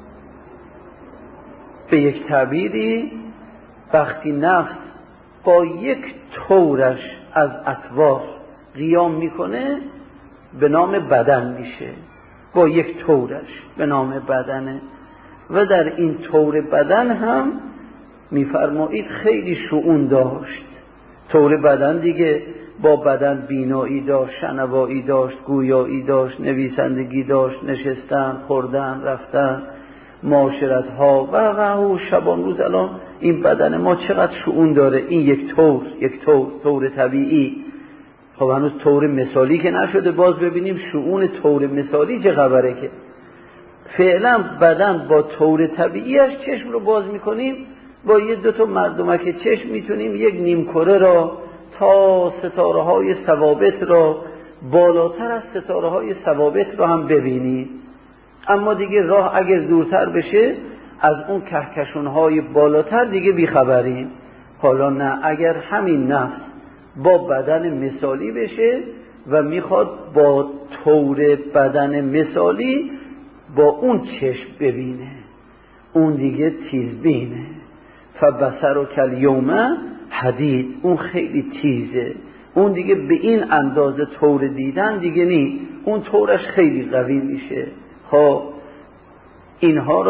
به یک تعبیری وقتی نفس با یک طورش از اطوار قیام میکنه به نام بدن میشه، با یک طورش به نام بدنه. و در این طور بدن هم میفرمایید خیلی شؤون داشت. طور بدن دیگه با بدن بینایی داشت، شنوایی داشت، گویایی داشت، نویسندگی داشت، نشستن، خوردن، رفتن، معاشرت ها و شبان روز. الان این بدن ما چقدر شؤون داره. این یک طور طبیعی. خب هنوز طور مثالی که نشده، باز ببینیم شؤون طور مثالی چه خبره. که فعلا بدن با طور طبیعیش چشم رو باز میکنیم، با یه 2 تا مردمک چشم میتونیم یک نیمکره را تا ستاره های ثوابت را، بالاتر از ستاره های ثوابت را هم ببینیم. اما دیگه راه اگر دورتر بشه از اون کهکشان های بالاتر دیگه بیخبریم. حالا نه، اگر همین نفس با بدن مثالی بشه و میخواد با طور بدن مثالی با اون چشم ببینه، اون دیگه تیزبینه. فبصر و کالیوم حدید، اون خیلی تیزه، اون دیگه به این اندازه طور دیدن دیگه نی، اون طورش خیلی قوی میشه. خب اینها را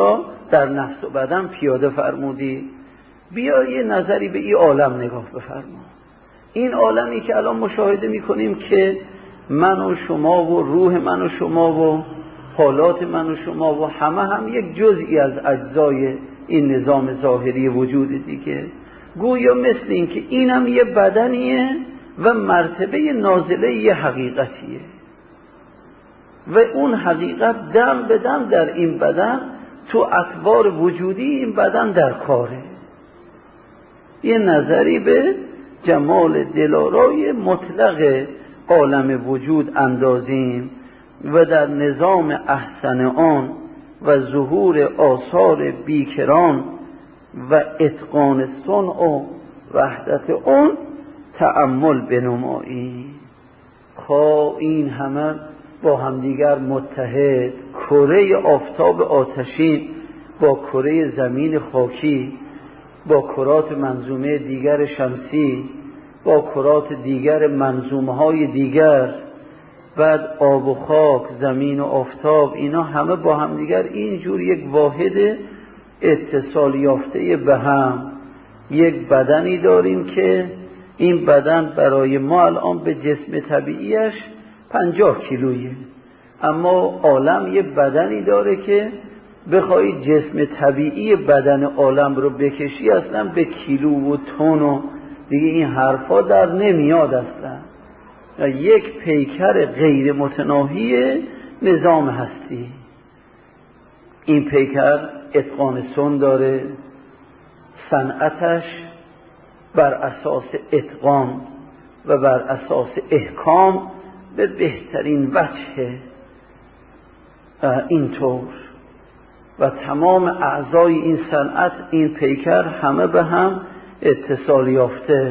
در نفس و بدن پیاده فرمودی. بیا یه نظری به این عالم نگاه بفرما. این عالمی که الان مشاهده میکنیم که من و شما و روح من و شما و حالات من و شما و همه هم یک جزئی از اجزای این نظام ظاهری وجود دیگه، گویا مثل این که این هم یه بدنیه و مرتبه نازله یه حقیقتیه و اون حقیقت دم به دم در این بدن تو اطوار وجودی این بدن در کاره. یه نظری به جمال دلارای مطلق عالم وجود اندازیم و در نظام احسن آن و ظهور آثار بیکران و اتقان صنع و وحدت آن تأمل بنمایی. این همه با همدیگر متحد، کره آفتاب آتشین با کره زمین خاکی، با کرات منظومه دیگر شمسی، با کرات دیگر منظومه های دیگر، بعد آب و خاک، زمین و آفتاب، اینا همه با هم دیگر اینجور یک واحد اتصال یافته به هم یک بدنی داریم که این بدن برای ما الان به جسم طبیعیش 50 کیلویه، اما عالم یه بدنی داره که بخوای جسم طبیعی بدن عالم رو بکشی اصلا به کیلو و تن و دیگه این حرفا در نمیاد اصلا. یک پیکر غیر متناهی نظام هستی. این پیکر اتقان صنع داره، صنعتش بر اساس اتقان و بر اساس احکام به بهترین وجه اینطور و تمام اعضای این صنعت این پیکر همه به هم اتصال یافته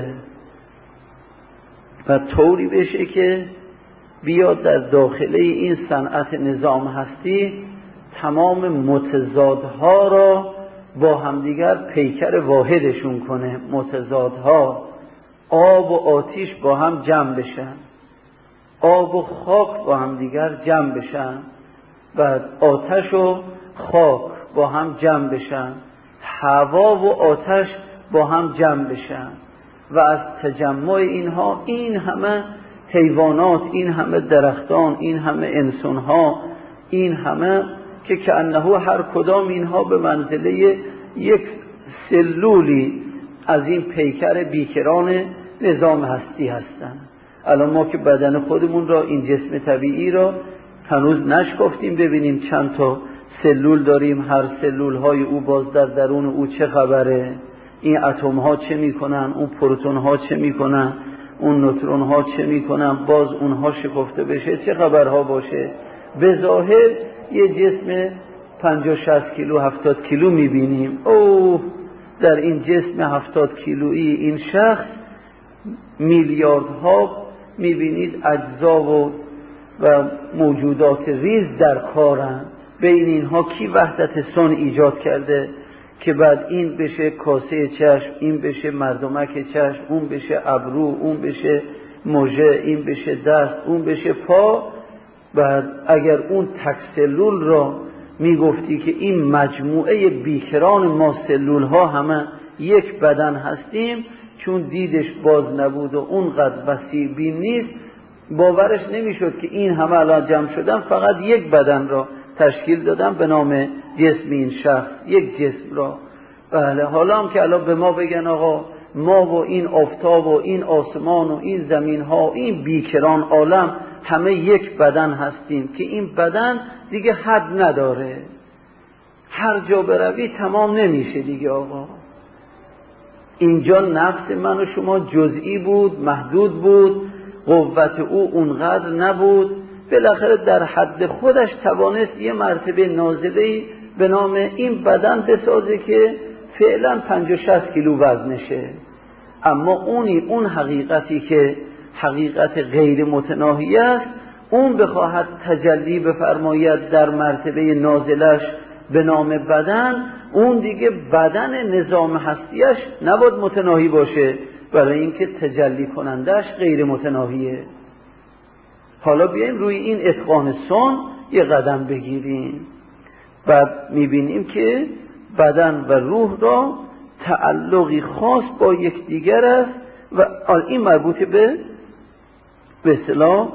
و طوری بشه که بیاد در داخله این صنعت نظام هستی تمام متضادها را با همدیگر پیکر واحدشون کنه. متضادها، آب و آتش با هم جمع بشن، آب و خاک با هم دیگر جمع بشن و آتش و خاک با هم جمع بشن، هوا و آتش با هم جمع بشن و از تجمع اینها این همه حیوانات، این همه درختان، این همه انسانها، این همه که کأنه هر کدام اینها به منزله یک سلولی از این پیکر بیکران نظام هستی هستند. الان ما که بدن خودمون را، این جسم طبیعی را هنوز نشکافتیم ببینیم چند تا سلول داریم، هر سلول های او باز در درون او چه خبره، این اتم ها چه میکنن، اون پروتون ها چه میکنن، اون نوترون ها چه میکنن، باز اونها شکفته بشه چه خبرها باشه. به ظاهر یه جسم 50-60 کیلو 70 کیلو میبینیم، اوه در این جسم 70 کیلویی این شخص میلیاردها میبینید اجزا و موجودات ریز در کارن. بین اینها کی وحدت صنع ایجاد کرده که بعد این بشه کاسه چشم، این بشه مردمک چشم، اون بشه ابرو، اون بشه مژه، این بشه دست، اون بشه پا. بعد اگر اون تک سلول را میگفتی که این مجموعه بیکران ما سلول ها همه یک بدن هستیم، چون دیدش باز نبود و اونقدر وسیع بین نیست، باورش نمیشد که این همه الان جمع شدن فقط یک بدن را تشکیل دادن به نام جسم این شخص، یک جسم را. بله، حالا هم که الان به ما بگن آقا ما و این آفتاب و این آسمان و این زمین ها، این بیکران عالم همه یک بدن هستیم، که این بدن دیگه حد نداره، هر جا بروی تمام نمیشه دیگه. آقا اینجا نفس من و شما جزئی بود، محدود بود، قوت او اونقدر نبود، بالاخره در حد خودش توانست یه مرتبه نازله‌ای به نام این بدن بسازه که فعلا 50-60 کیلو وزنشه. اما اون حقیقتی که حقیقت غیر متناهی است، اون بخواهد تجلی بفرماید در مرتبه نازلش به نام بدن، اون دیگه بدن نظام هستیش نباید متناهی باشه، برای اینکه تجلی کنندش غیر متناهیه. حالا بیایم روی این اتقان صنع یه قدم بگیریم. بعد میبینیم که بدن و روح را تعلقی خاص با یکدیگر است و این مربوط به اصطلاح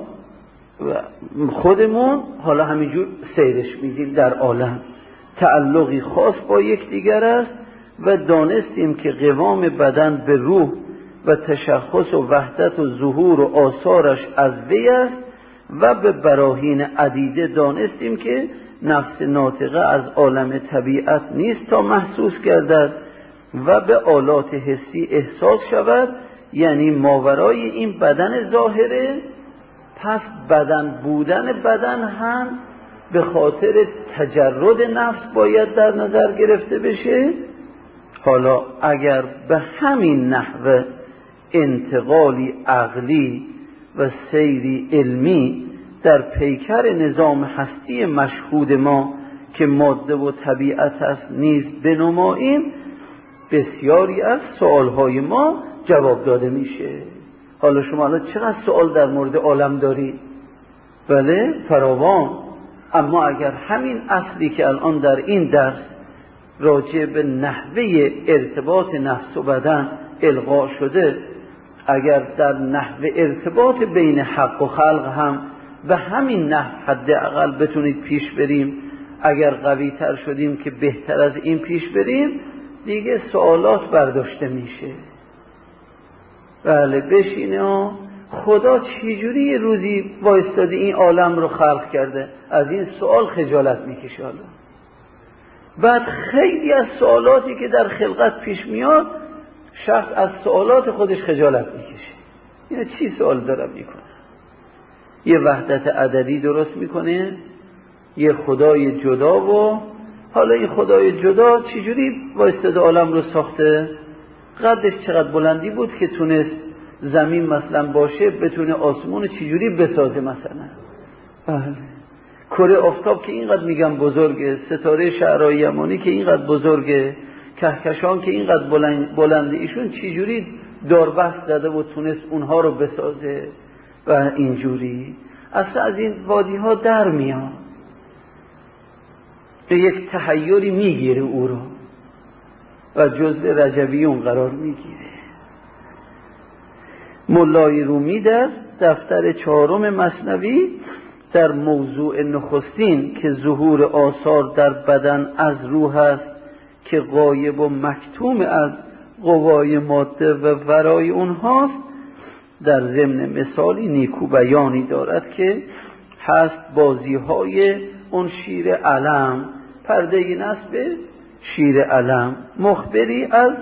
خودمون حالا همینجور سیرش میدیم در عالم. تعلقی خاص با یکدیگر است و دانستیم که قوام بدن به روح و تشخص و وحدت و ظهور و آثارش از وی است و به براهین عدیده دانستیم که نفس ناطقه از عالم طبیعت نیست تا محسوس گردد و به آلات حسی احساس شود، یعنی ماورای این بدن ظاهره. پس بدن بودن بدن هم به خاطر تجرد نفس باید در نظر گرفته بشه. حالا اگر به همین نحوه انتقالی عقلی و سیری علمی در پیکر نظام هستی مشهود ما که ماده و طبیعت است نیز بنماییم، بسیاری از سوالهای ما جواب داده میشه. حالا شما الان چقدر سوال در مورد عالم دارید؟ بله، فراوان. اما اگر همین اصلی که الان در این درس راجع به نحوه ارتباط نفس و بدن القا شده، اگر در نحوه ارتباط بین حق و خلق هم به همین نحو حداقل بتونید پیش بریم، اگر قوی تر شدیم که بهتر از این پیش بریم، دیگه سوالات برداشته میشه. بله بشینه خدا چجوری یه روزی وایستاده این عالم رو خلق کرده؟ از این سوال خجالت میکشه. حالا بعد خیلی از سوالاتی که در خلقت پیش میاد شخص از سوالات خودش خجالت میکشه. یعنی چی سوال دارم میکنه؟ یه وحدت عددی درست میکنه، یه خدای جدا، و حالا این خدای جدا چجوری وایستاده عالم رو ساخته؟ قدش چقدر بلندی بود که تونست زمین مثلا باشه بتونه آسمون چجوری بسازه مثلا؟ بله. کره آفتاب که اینقدر میگم بزرگه، ستاره شعرهای یمانی که اینقدر بزرگه، کهکشان که اینقدر بلنده، ایشون چجوری داربست زده و تونست اونها رو بسازه؟ و اینجوری اصلا از این وادی ها در میاد، به یک تحیری میگیره او رو و جزء رجبیون قرار میگیره. مولای رومی در دفتر 4 مثنوی در موضوع نخستین که ظهور آثار در بدن از روح است که غایب و مکتوم از قوای ماده و ورای اونهاست، در ضمن مثالی نیکو بیانی دارد که هست بازی‌های اون شیر علم، پرده نصب شیر علم، مخبری از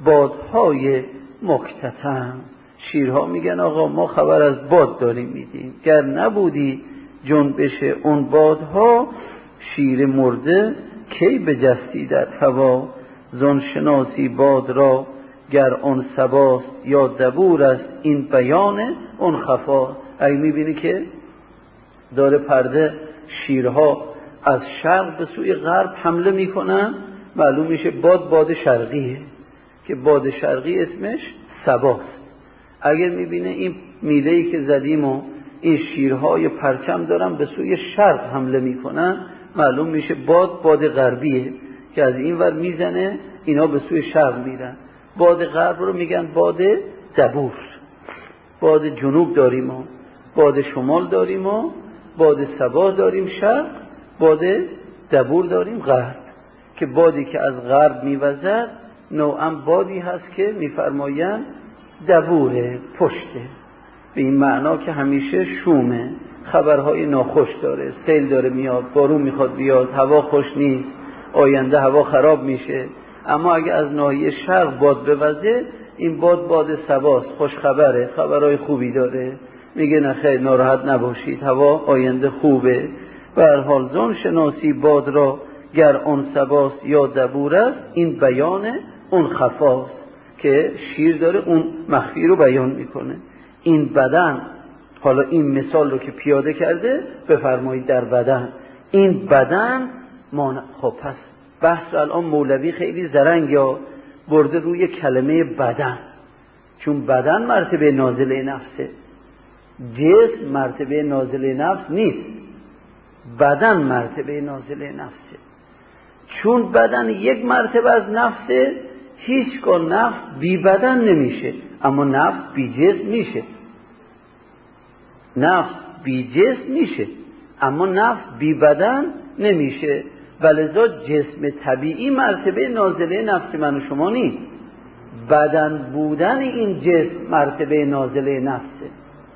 بادهای مکتتم. شیرها میگن آقا ما خبر از باد داریم میدیم، گر نبودی جنبش اون بادها، شیر مرده کی بجستی در هوا، زن شناسی باد را گر اون سباست یا دبور است، این بیان اون خفا. اگه میبینی که داره پرده شیرها از شرق به سوی غرب حمله میکنن، معلوم میشه باد شرقیه که باد شرقی اسمش سباست. اگر میبینه این میله‌ای که زدیم و این شیرهای پرچم دارن به سوی شرق حمله میکنن، معلوم میشه باد غربیه که از این ور میزنه اینا به سوی شرق میرن. باد غرب رو میگن باد دبور. باد جنوب داریم و باد شمال داریم و باد سبا داریم شرق، باد دبور داریم غرب، که بادی که از غرب میوزد نوعا بادی هست که میفرماین دبوره، پشته، به این معنا که همیشه شومه، خبرهای ناخوش داره، سیل داره میاد، بارون میخواد بیاد، هوا خوش نیست، آینده هوا خراب میشه. اما اگه از ناحیه شرق باد بوزه، این باد سباست، خوش خبره، خبرهای خوبی داره، میگه نه خیر ناراحت نباشید، هوا آینده خوبه. به هر حال زن شناسی باد را گر آن سباست یا دبور است، این بیان اون خفاست، که شیر داره اون مخفی رو بیان میکنه. این بدن، حالا این مثال رو که پیاده کرده بفرمایید در بدن، این بدن خب پس بحث الان مولوی خیلی زرنگ یا برده روی کلمه بدن، چون بدن مرتبه نازله نفسه، جسم مرتبه نازله نفس نیست، بدن مرتبه نازله نفسه. چون بدن یک مرتبه از نفسه، هیچگاه نفس بی بدن نمیشه، اما نفس بی جسم میشه. نفس بی جسم میشه اما نفس بی بدن نمیشه. ولذا جسم طبیعی مرتبه نازله نفس من و شما نیست، بدن بودن این جسم مرتبه نازله نفسه.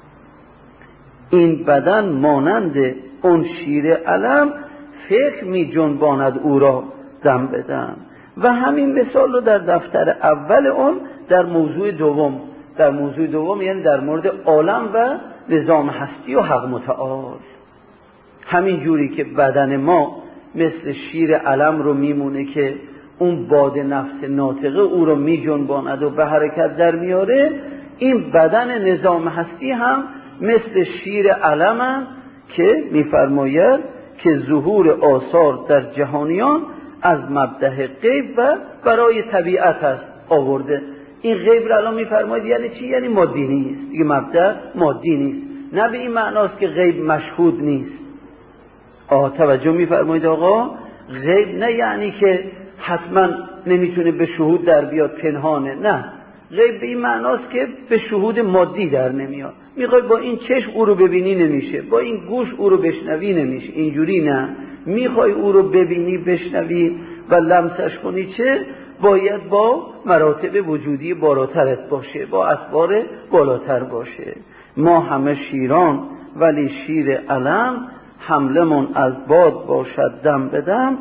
این بدن مانند اون شیر علم فکر می جنباند او را دم بدم. و همین مثال رو در دفتر اول اون در موضوع دوم یعنی در مورد عالم و نظام هستی و حق متعال، همین جوری که بدن ما مثل شیر علم رو میمونه که اون باد نفس ناطقه او رو می جنباند و به حرکت در میاره، این بدن نظام هستی هم مثل شیر علم که میفرماید که ظهور آثار در جهانیان از مبدأ غیب و برای طبیعت است آورده. این غیب را الان میفرماید یعنی چی؟ یعنی مادی نیست دیگه، مبدأ مادی نیست، نه به این معناست که غیب مشهود نیست. توجه میفرمایید آقا، غیب نه یعنی که حتما نمیتونه به شهود در بیاد، پنهانه، نه، غیب به این معناست که به شهود مادی در نمیاد. میخوای با این چشم او رو ببینی نمیشه، با این گوش او رو بشنوی نمیشه، اینجوری نه. میخوای او رو ببینی بشنوی و لمسش کنی چه؟ باید با مراتب وجودی بالاترت باشه، با اسوار بالاتر باشه. ما همه شیران ولی شیر علم، حملمون از باد باشد دم بدم.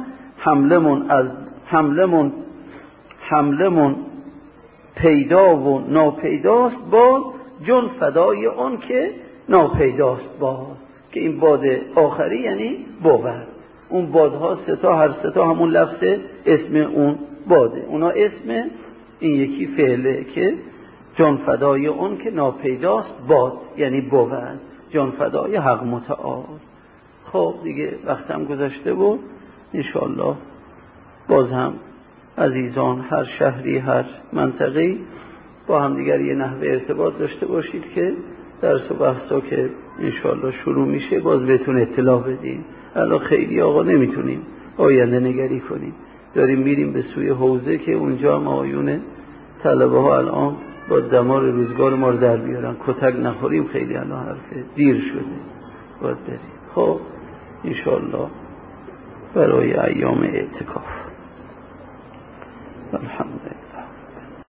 حملمون پیدا و ناپیداست باد، جن فدای اون که ناپیداست باد. که این باد آخری یعنی باور. اون بادها ستا، هر ستا همون لفظ اسم اون باده، اونا اسم، این یکی فعله که جن فدای اون که ناپیداست باد یعنی باور، جن فدای حق متعال. خب دیگه وقتم گذشته بود، انشاءالله باز هم عزیزان هر شهری هر منطقه‌ای با هم دیگر یه نحوه ارتباط داشته باشید که درس و بحثا که انشاءالله شروع میشه باز بهتون اطلاع بدیم. الان خیلی آقا نمیتونیم آینده نگری کنیم، داریم میریم به سوی حوزه که اونجا هم آیون طلبه ها الان با دمار روزگار ما رو در بیارن، کتک نخوریم، خیلی الان حرفه دیر شده باید بریم. خب انشاءالله برای ایام اعتکاف